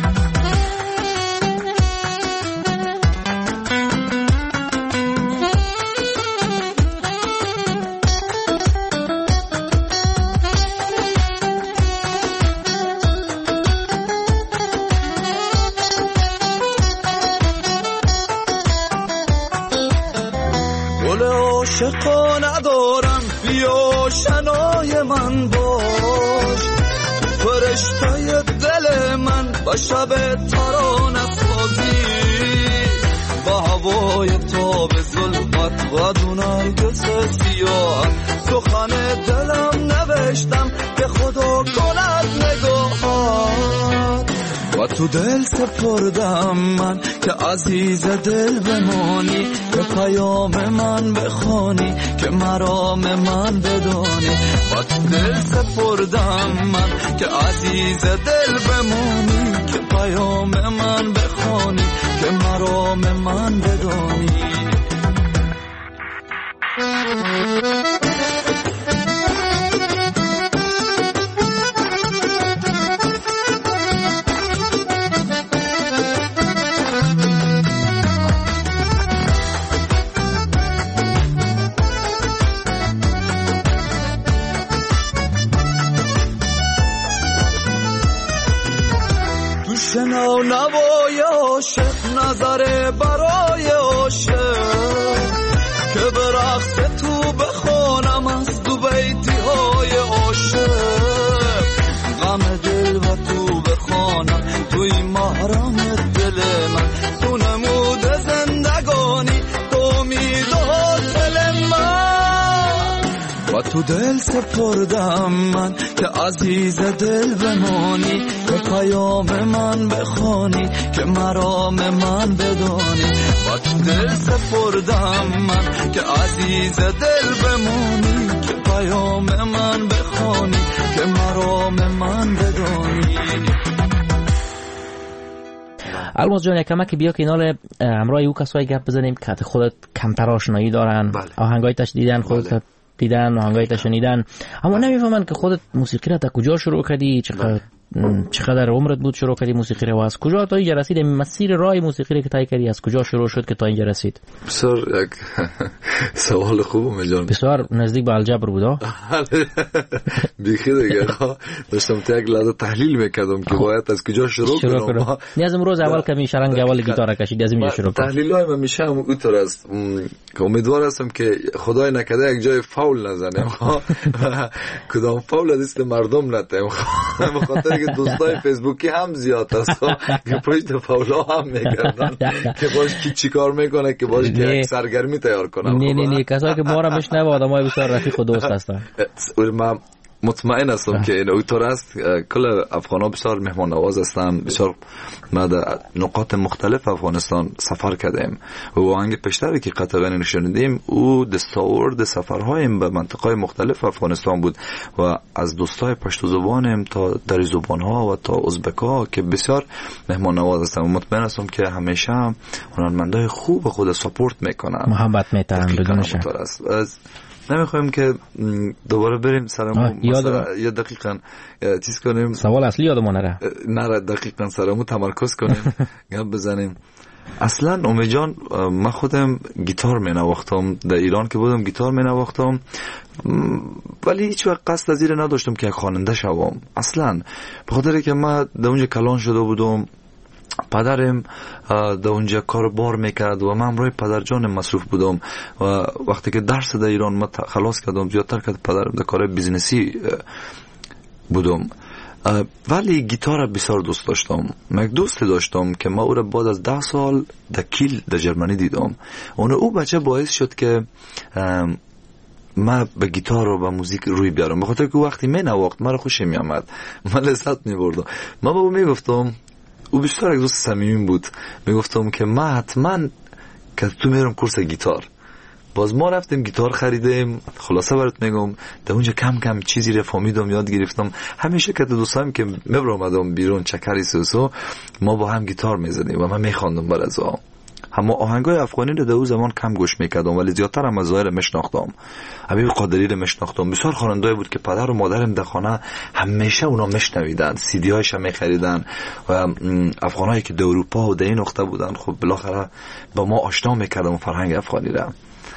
عاشقا ندارم بیا شنای من باش فرشته دل من با شب ترانه سازی با هوای تاب ظلمت و دونای گس سیاه سخن دلم نوشتم که خدا کند نگاهات و تو دل سپردم من که عزیز دل بمانی که پیام من بخوانی که مرام من بدانی و تو دل سپردم من که عزیز دل بمانی که پیام من بخوانی که مرام من بدانی. نوای عاشق نظر برای عاشق که به رقص تو بخونم از دو بیتی های عاشق غم دل و تو بخونم توی محرم دل من تو نمود زندگانی تو امید و دل من و تو دل سپردم من که عزیز دل بمانی که پیام من بخوانی که مرام من بدانی و تو دل سپردم من که عزیز دل بمانی که پیام من بخوانی که مرام من بدانی. الماس جان یکم که بیا کنار همراه او کسایی گپ بزنیم که خودت کمتر آشنایی دارن. بله. آهنگای تاش دیدن خودت بله. دیدن آهنگای تاش شنیدن اما نمیفهمن که خودت موسیقی را تا کجا شروع کردی، چقدر چقدر عمرت بود شروع کردی موسیقی رو و از کجا تا اینجا رسید؟ مسیر راه موسیقی رو که طی کردی از کجا شروع شد که تا اینجا رسید؟ بسیار یک سوال خوبه جان. بسیار نزدیک به الجبر بود. بیخی دیگه داشتم تا یک لحظه تحلیل میکردم که باید از کجا شروع کنم. نیاز امروز اول کمی شرنگ اول گیتار کشید از اینجا شروع کنم. تحلیلای من میشه هم اونطور است که امیدوار هستم که خدای نکرده یک جای فاول نزنم کدام فاول از دست مردم نتیم بخاطر که دوستای فیسبوکی هم زیاد هست که پشت فاولا هم میگردن که باش کی چی کار میکنه که باش که یک سرگرمی تیار کنه. نه نه نه کسایی که ما را بشنوه آدمای بسیار رفیق و دوست هستن. من مطمئن هستم که این اوتور است. کل افغانا بسیار مهمان نواز هستن. بسیار ما در نقاط مختلف افغانستان سفر کردیم و آهنگ پیشتری که قطعا نشوندیم او دستاورد سفرهایم به منطقه مختلف افغانستان بود و از دوستای پشتو زبانم تا دری زبانها و تا ازبک‌ها که بسیار مهمان نواز هستن و مطمئن هستم که همیشه هنرمندای خوب خود ساپورت میکنن، محبت میترن بدون شک. نمیخوایم که دوباره بریم سرمو یا دقیقاً چیز کنیم. سوال اصلی یادمون نره. نره دقیقاً سرمو تمرکز کنیم گپ بزنیم. اصلا امی جان من خودم گیتار می نواختم، در ایران که بودم گیتار می نواختم ولی هیچ وقت قصد از این نداشتم که خواننده شوم اصلا، به خاطر که من در اونجا کلان شده بودم. پدرم در اونجا کار بار میکرد و من روی پدر جانم مصروف بودم و وقتی که درس در ایران من خلاص کردم زیادتر که پدرم در کار بیزنسی بودم ولی گیتار بسیار دوست داشتم. من یک دوست داشتم که ما او را بعد از ده سال در کیل در جرمنی دیدم. اون او بچه باعث شد که من به گیتار و به موزیک روی بیارم، به خاطر که وقتی می نواخت من خوشی می آمد، من لذت می بردم. من با او می گفتم، او بسیار یک دوست صمیمی بود، می گفتم که من حتما که تو میرم کورس گیتار. باز ما رفتیم گیتار خریدیم. خلاصه برات میگم در اونجا کم کم چیزی رو فهمیدم، یاد گرفتم. همیشه که دوستایم که میبرم بیرون چکری سوسو ما با هم گیتار میزدیم و من میخواندم برازا. اما آهنگای افغانی رو در اون زمان کم گوش میکردم ولی زیادتر هم از ظاهر میشناختم. حبیب قادری رو میشناختم. بسیار خواننده بود که پدر و مادرم در خانه همیشه اونا میشنویدن، سی دی هایش هم میخریدن و افغانایی که در اروپا و در این نقطه بودن خب بالاخره با ما آشنا میکردم فرهنگ افغانی را.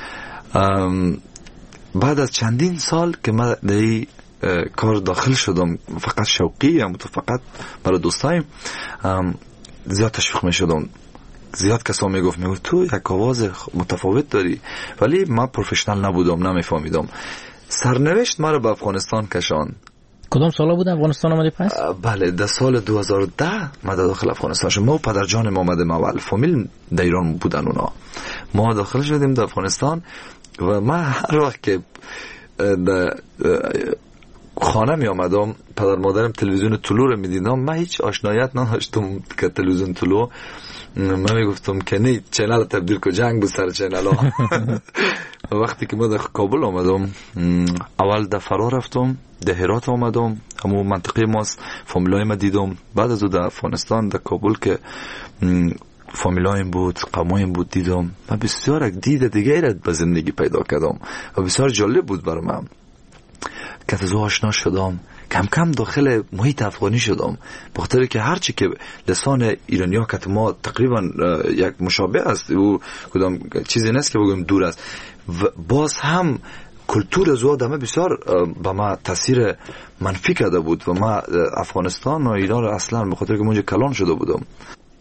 بعد از چندین سال که من در این کار داخل شدم، فقط شوقی هم تو فقط برای دوستایم زیاد تشویق میشدم. زیاد کسا میگفت میگفت تو یک آواز متفاوت داری، ولی من پروفشنال نبودم، نمیفهمیدم. سرنوشت ما رو به افغانستان کشان. کدام سالا بود افغانستان آمدی پس؟ بله در سال دو هزار و ده ما داخل افغانستان شدیم. ما و پدر جانم آمدیم اول، فامیل در ایران بودن اونا. ما داخل شدیم در افغانستان و من هر وقت که در خانه می آمدم پدر مادرم تلویزیون طلو رو می دیدم، من هیچ آشنایت نداشتم که تلویزیون طلو. من می گفتم که نه چینل تبدیل کو، جنگ بود سر چینل ها. وقتی که ما در کابل آمدم اول در فرا رفتم، در هرات آمدم، همون منطقه ماست، فامیلای ما دیدم. بعد از او در افغانستان در کابل که فامیلایم بود، قومایم بود دیدم. من بسیار یک دید دیگه را به زندگی پیدا کردم و بسیار جالب بود برای من که از او آشنا شدم. کم کم داخل محیط افغانی شدم، به خاطر که هرچی که لسان ایرانی‌ها که ما تقریبا یک مشابه است، او کدام چیزی نیست که بگم دور است. باز هم کلتور از او آدمه بسیار به ما تاثیر منفی کرده بود و ما افغانستان و ایران را اصلا به خاطر که اونجا کلان شده بودم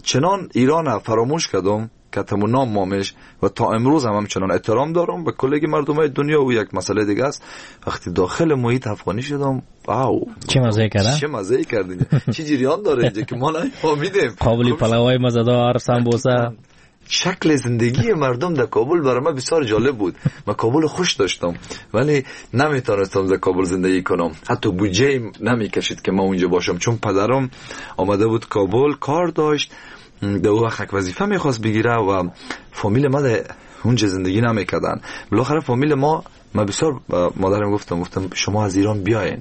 چنان ایران فراموش کردم که تمون نام مامش و تا امروز هم همچنان احترام دارم به کلگی مردمای دنیا و یک مسئله دیگه است. وقتی داخل محیط افغانی شدم واو چه مزه کردن چه مزه کردین چه جریان داره اینجا که ما نفهمیدیم. قابلی پلاوای مزه‌دار سمبوسه. شکل زندگی مردم در کابل برای من بسیار جالب بود. من کابل خوش داشتم ولی نمیتونستم در کابل زندگی کنم. حتی بودجه نمیکشید که ما اونجا باشم چون پدرم آمده بود کابل کار داشت در اون وقت وظیفه میخواست بگیره و فامیل ما در اونجا زندگی نمیکردن. بالاخره فامیل ما ما بسیار مادرم گفتم گفتم شما از ایران بیاین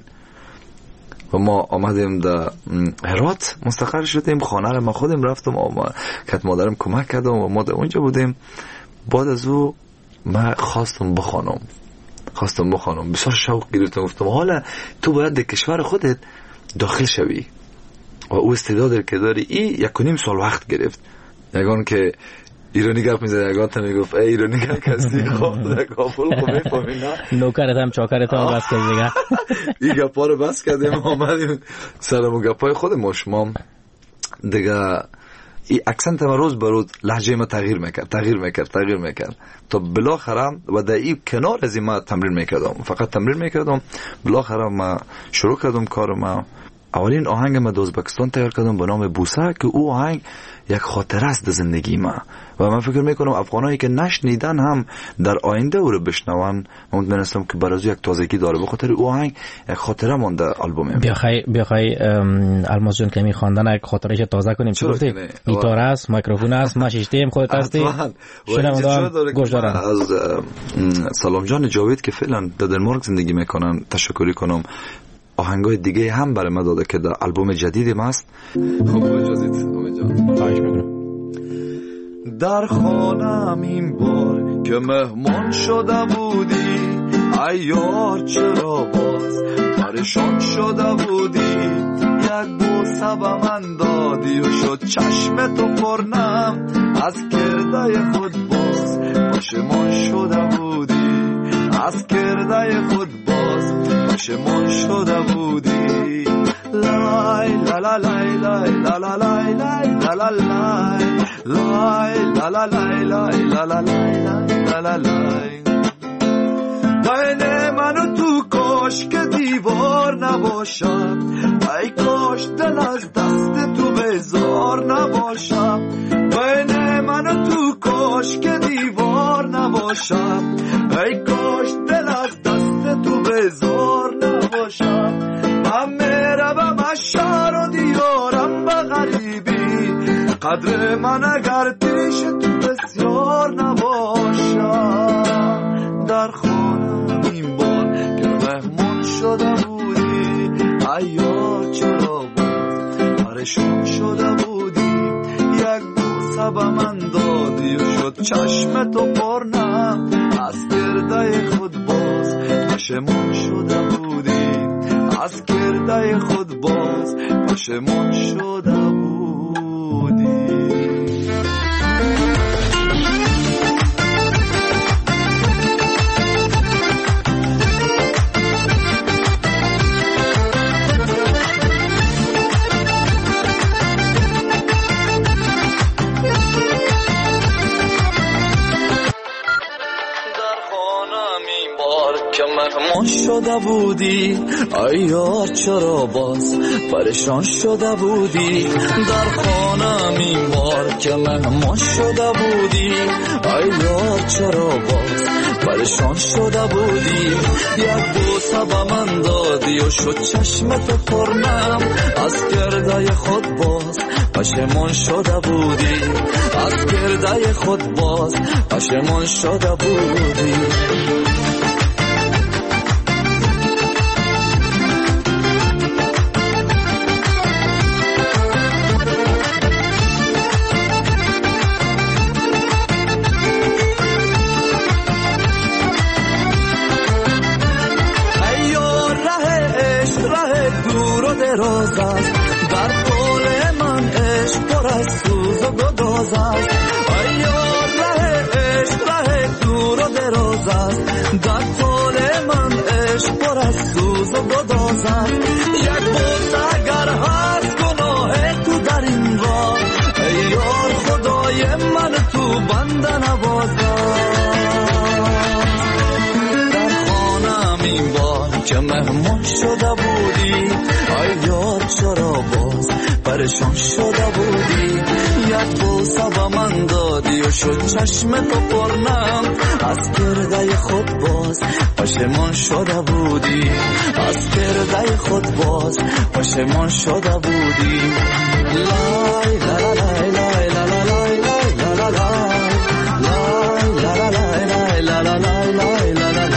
و ما آمدیم در هرات مستقر شدیم. خانه رو ما خودم رفتم و کت مادرم کمک کردم و ما در اونجا بودیم. بعد از او من خواستم بخوانم خواستم بخوانم بسیار شوق گرفتم. گفتم حالا تو باید در کشور خودت داخل شوی و او استعداد که داری. ای یک و نیم سال وقت گرفت. یگان که ایرانی گپ میزد یگان تا میگفت ای ایرانی گپ کسی خب در کابل خب میفهمی نه نوکرت هم چاکرت هم بس کرد دیگه. این گپا رو بس کردیم آمدیم سرمون گپای خود ما شما دیگه. این اکسنت ما روز به روز لهجه ما تغییر میکرد تغییر میکرد تغییر میکرد تا بالاخره و در این کنار از این ما تمرین میکردم فقط تمرین میکردم. بالاخره ما شروع کردم کار ما. اولین آهنگ ما در ازبکستان تیار کردم به نام بوسه که او آهنگ یک خاطره است در زندگی ما و من فکر میکنم افغانایی که نشنیدن هم در آینده او رو بشنون. من می‌دونستم که برای یک تازگی داره به خاطر او آهنگ یک خاطره مونده البومم. بیاخای بیاخای الماس جون که می خواندن یک خاطرهش تازه کنیم. چی گفتی؟ گیتار است، میکروفون است، ما شیشتیم خودت هستی. شنوندگان گوش دارن. از سلام جان جاوید که فعلا در دنمارک زندگی میکنن تشکری کنم. آهنگای دیگه هم برای ما داده که در البوم جدیدم است. خب اجازه جان خواهش میکنم. در خانم این بار که مهمان شده بودی ای یار چرا باز پریشان شده بودی. یک بوسه به من دادی و شد چشم تو پرنم از کرده خود باز پشیمان شده بودی. از کرده خود باز پشیمان شده بودی. لای لا لا لای لای لا لا لای لای لا لا لای لای لا لا لای لای لا لا لای لا لا لای. بین من و تو کاش که دیوار نباشم ای کاش دل از دست تو بیزار نباشم. بین من و تو کاش که دیوار نباشم ای کاش دل از دست تو بیزار نباشم. من میروم از شهر و دیارم به غریبی قدر من اگر پیش تو بسیار نباشم. در خانم این بار که مهمان شده بودی ای یار چرا باز پریشان شده بودی. یک بوسه به من دادی و شد چشم تو پرنم از گرده خود باز پشیمان شده بودی. از کرده خود باز پشیمان شده بودی. مهمان شده بودی ای یار چرا باز پریشان شده بودی. در خانم این بار که مهمان شده بودی ای یار چرا باز پریشان شده بودی. یک بوسه به من دادی و شد چشم تو پرنم از گرده خود باز پشیمان شده بودی. از گرده خود باز پشیمان شده بودی. دراز است در قول من عشق پر از سوز و گداز است. ای یار ره عشق ره دور و دراز است در قول من عشق پر از سوز و گداز است. یک بوسه اگر هست گناه تو در این راه ای یار شده بودی ای یار چرا باز پریشان شده بودی یک بوسه به من دادی و شد چشم تو پرنم از کرده خود باز پشیمان شده بودی از کرده خود باز پشیمان شده بودی لای لا لا لای لای لا لا لای لای لا لا لای لا لا لای لا لا لای لای لا لا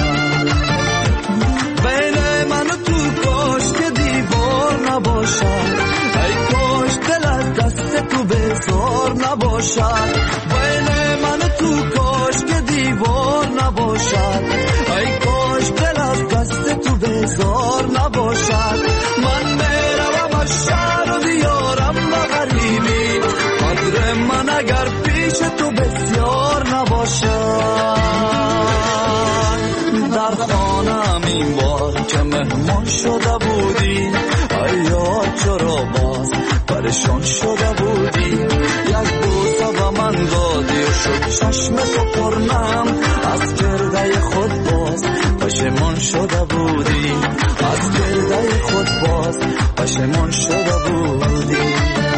بین من و تو کاش که دیوار نباشد ای کاش دل از دست تو بزار نباشد بین من و تو کاش که دیوار نباشد ای کاش دل از دست تو بزار نباشد من میروم از شهر و دیارم به غریبی قدر من اگر پیش تو بسیار نباشد در خانم این بار که مهمان شده بودی ای یار چرا باز پریشان شده بودی یک بوسه به من دادی و شد چشم تو پرنم از کرده خود باز پشیمان شده بودی از کرده خود باز پشیمان شده بودی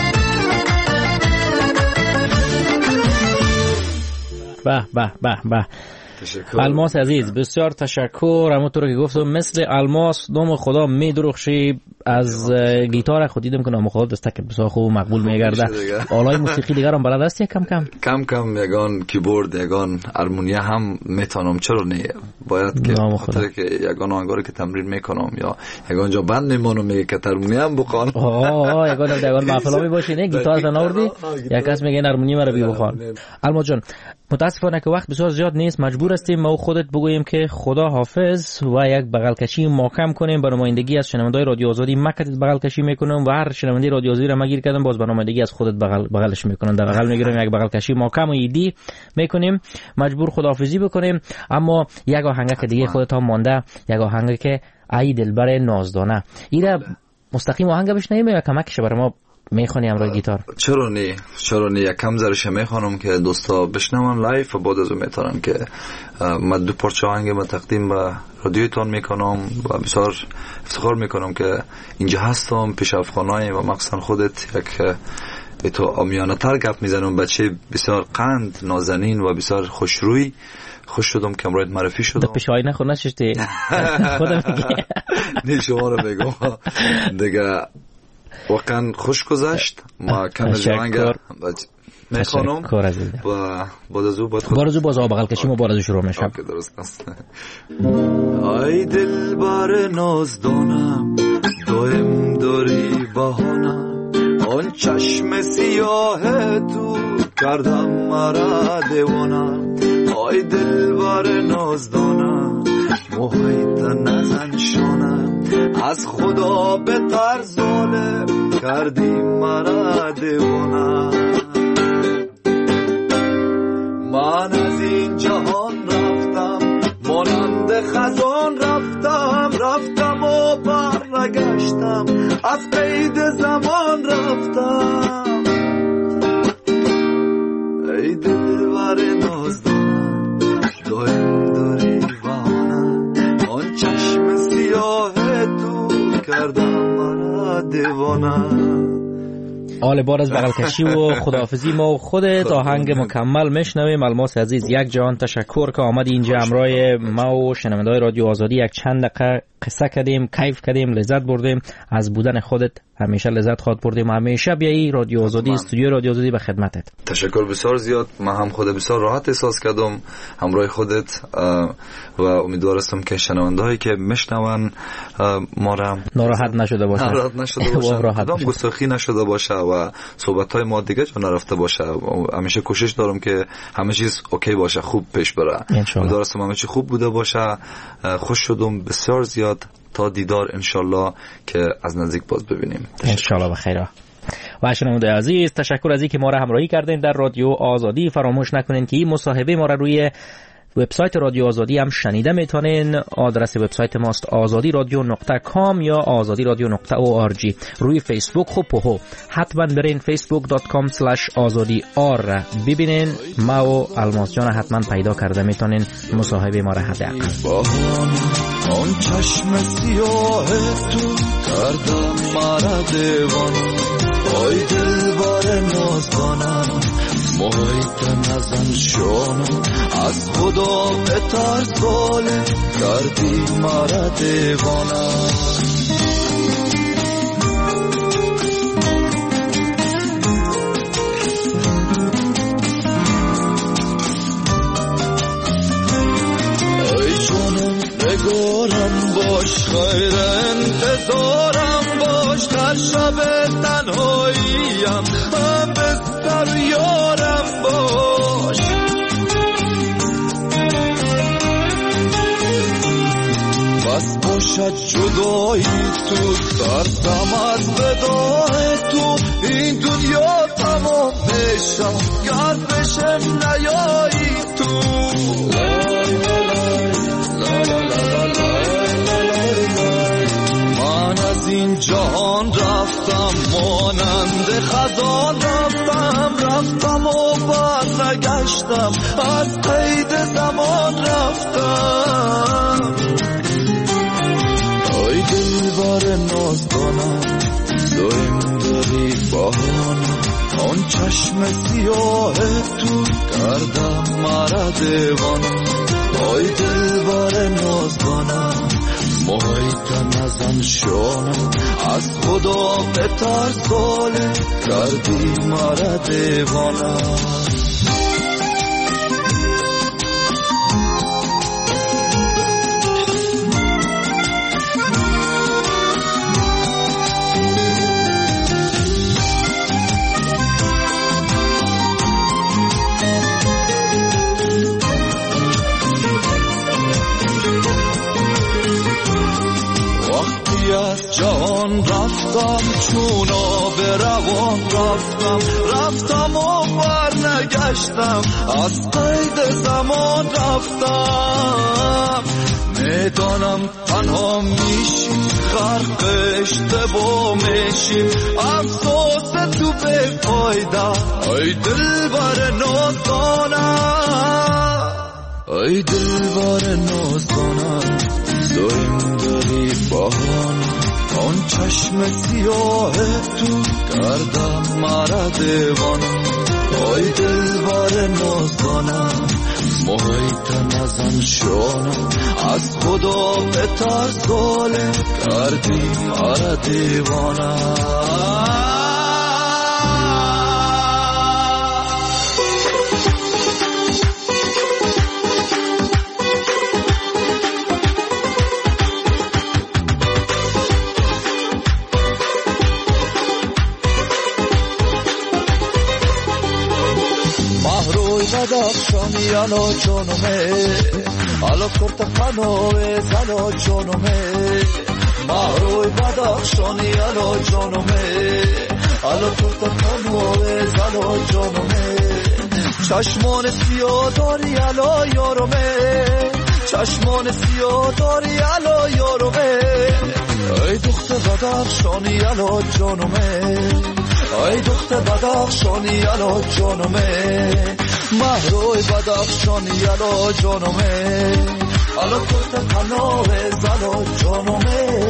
به به به به الماس عزیز بسیار تشکر. همونطور که گفتم مثل الماس نام خدا می درخشی. از گیتار خود دیدم که نام خدا دستک بسیار خوب مقبول میگرده. آلای موسیقی دیگر هم بلد هستی کم کم؟ کم کم یگان کیبورد یگان هارمونیا هم میتونم. چرا نه؟ باید که خاطر که یگان آهنگاری که تمرین میکنم یا یگان جا بند میمونم میگه که هارمونیا هم بخوان. آه یگان یگان محفلا میباشی نه گیتار تا نوردی یک کس میگه هارمونی مرا بی بخوان. الماس جان متاسفانه که وقت بسیار زیاد نیست، مجبور هستیم ما خودت بگوییم که خدا حافظ و یک بغل کشی محکم کنیم. به نمایندگی از شنوندگان رادیو آزادی مکتت بغل کشی میکنم و هر شنونده رادیو آزادی را مگیر کردم باز به نمایندگی از خودت بغل بغلش میکنن. در بغل میگیریم یک بغل کشی محکم و ایدی میکنیم. مجبور خداحافظی بکنیم. اما یک آهنگ که دیگه خودت هم مانده، یک آهنگ که ای دلبر نازدانه، اینا مستقیم آهنگ بشنویم یا کمکش برای ما میخونی همراه گیتار؟ چرا نه چرا نه یکم زرش میخونم که دوستا بشنون لایف و بعد از اون میتونم که من دو پارچه آهنگ ما تقدیم به رادیوتون میکنم و بسیار افتخار میکنم که اینجا هستم پیش افغانای و مخصوصا خودت یک تو آمیانه تر گپ میزنم. بچه بسیار قند نازنین و بسیار خوشروی. خوش شدم که امروز معرفی شدم. پیش آینه خود نشستی خودم میگه نه شما رو بگم دیگه واقعا خوش گذشت. ما کم از آهنگ میخوانم و بعد از او باید خود باز باز بغل کشیم و بعد از شروع میشم. اوکی درست است. ای دلبر نازدانم دایم داری بهانه آن چشم سیاه تو کردم مرا دیوانه. ای دلبر نازدانم موهایت نزن شانه از خدا به طرز ظالم کردی مرا دیوانه. من از این جهان رفتم مانند خزان رفتم رفتم و برگشتم از قید زمان رفتم. ای دلبر نازدانم دایم داری بهانه آن چشم سیاه تو کردم مرا دیوانه. آل بار از بغل کشی و خداحافظی ما و خودت آهنگ مکمل میشنویم. الماس عزیز یک جهان تشکر که آمد اینجا همراه ما و شنوندگان رادیو آزادی یک چند دقیقه قصه کردیم، کیف کردیم، لذت بردیم. از بودن خودت همیشه لذت خواهد بردیم. همیشه بیایی رادیو آزادی استودیو رادیو آزادی به خدمتت. تشکر بسیار زیاد. من هم خود بسیار راحت احساس کردم همراه خودت و امیدوار هستم که شنوندهایی که میشنون ما را ناراحت نشده باشه ناراحت نشده باشه کدام گستاخی نشده باشه و صحبت‌های ما دیگه جا نرفته باشه. همیشه کوشش دارم که همه چیز اوکی باشه، خوب پیش بره. امیدوار هستم همه چی خوب بوده باشه. خوش شدم بسیار زیاد. تا دیدار انشالله که از نزدیک باز ببینیم انشالله بخیر. و شنوندگان عزیز تشکر از اینکه ما را همراهی کردین در رادیو آزادی. فراموش نکنین که این مصاحبه ما را روی وبسایت رادیو آزادی هم شنیده میتونین. آدرس وبسایت ماست آزادی رادیو نقطه کام یا آزادی رادیو نقطه او آر جی. روی فیسبوک خوب پهو حتما برین فیسبوک دات کام اسلش آزادی آر ببینین. ما و الماس جان حتما پیدا کرده میتونین مصاحبه ما را حداقل. آن چشم سیاه تو کردم مرا دیوان، آی دلبر نازدانم محیط نزن شانم، از خدا بترس باله کردی مرا دیوانم. نگارم باش خیر انتظارم باش، در شب تنهاییم هم بستر یارم باش. بس باشد جدایی تو ترسم از ودای تو، این دنیا تمام بشم گر بشم نیایی تو. من از این جهان رفتم مانند خزان رفتم، رفتم و بر نگشتم از قید زمان رفتم. ای دلبر نازدانم دایم داری بهانم، آن چشم سیاه تو کردم مرا دیوانم. ای دلبر نازدانم محیط نزن شانم، از خدا بترس باله کردی مرا دیوانم. از جهان رفتم چون آب روان رفتم، رفتم و بر نگشتم از قید زمان رفتم. میدانم تنها میشیم غرق اشتباه میشیم، افسوس تو به فایده. ای دلبر نازدانم ای دلبر نازدانم دایم داری بهانم، آن چشم سیاه تو کردم مرا دیوانم. ای دلبر نازدانم محیط نزن شانم، از خدا بترس باله کردی مرا دیوانم. بدخشانی الا جانومه الا کرتخانوه زلا جانومه، ماروی بدخشانی الا جانومه الا کرتخانوه زلا جانومه. چشمان سیاه داری الا یارومه، چشمان سیاه داری الا یارومه. ای دختر بدخشانی الا جانومه، ای دختر بدخشانی الا جانومه، مهروی بدخشانی الا جانومه الا کرت کناوه زلا جانومه.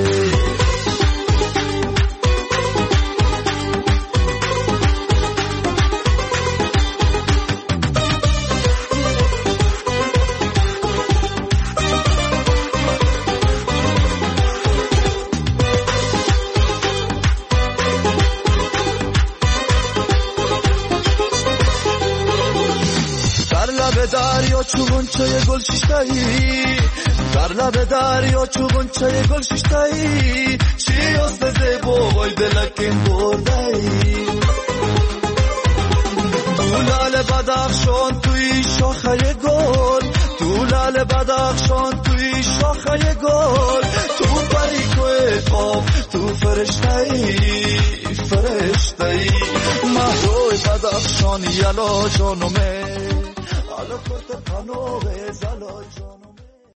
دریا چوبونچه گل شیشتایی، در لب دریا چوبونچه گل شیشتایی، چی است زیبا وای دلکیم بردایی. تو لال بدخشان توی شاخه گل، تو لال بدخشان توی شاخه گل، تو پریکوی خواب تو فرشتایی فرشتایی. مهروی بدخشان یلا جانومه حالا کرد پناه زلال جان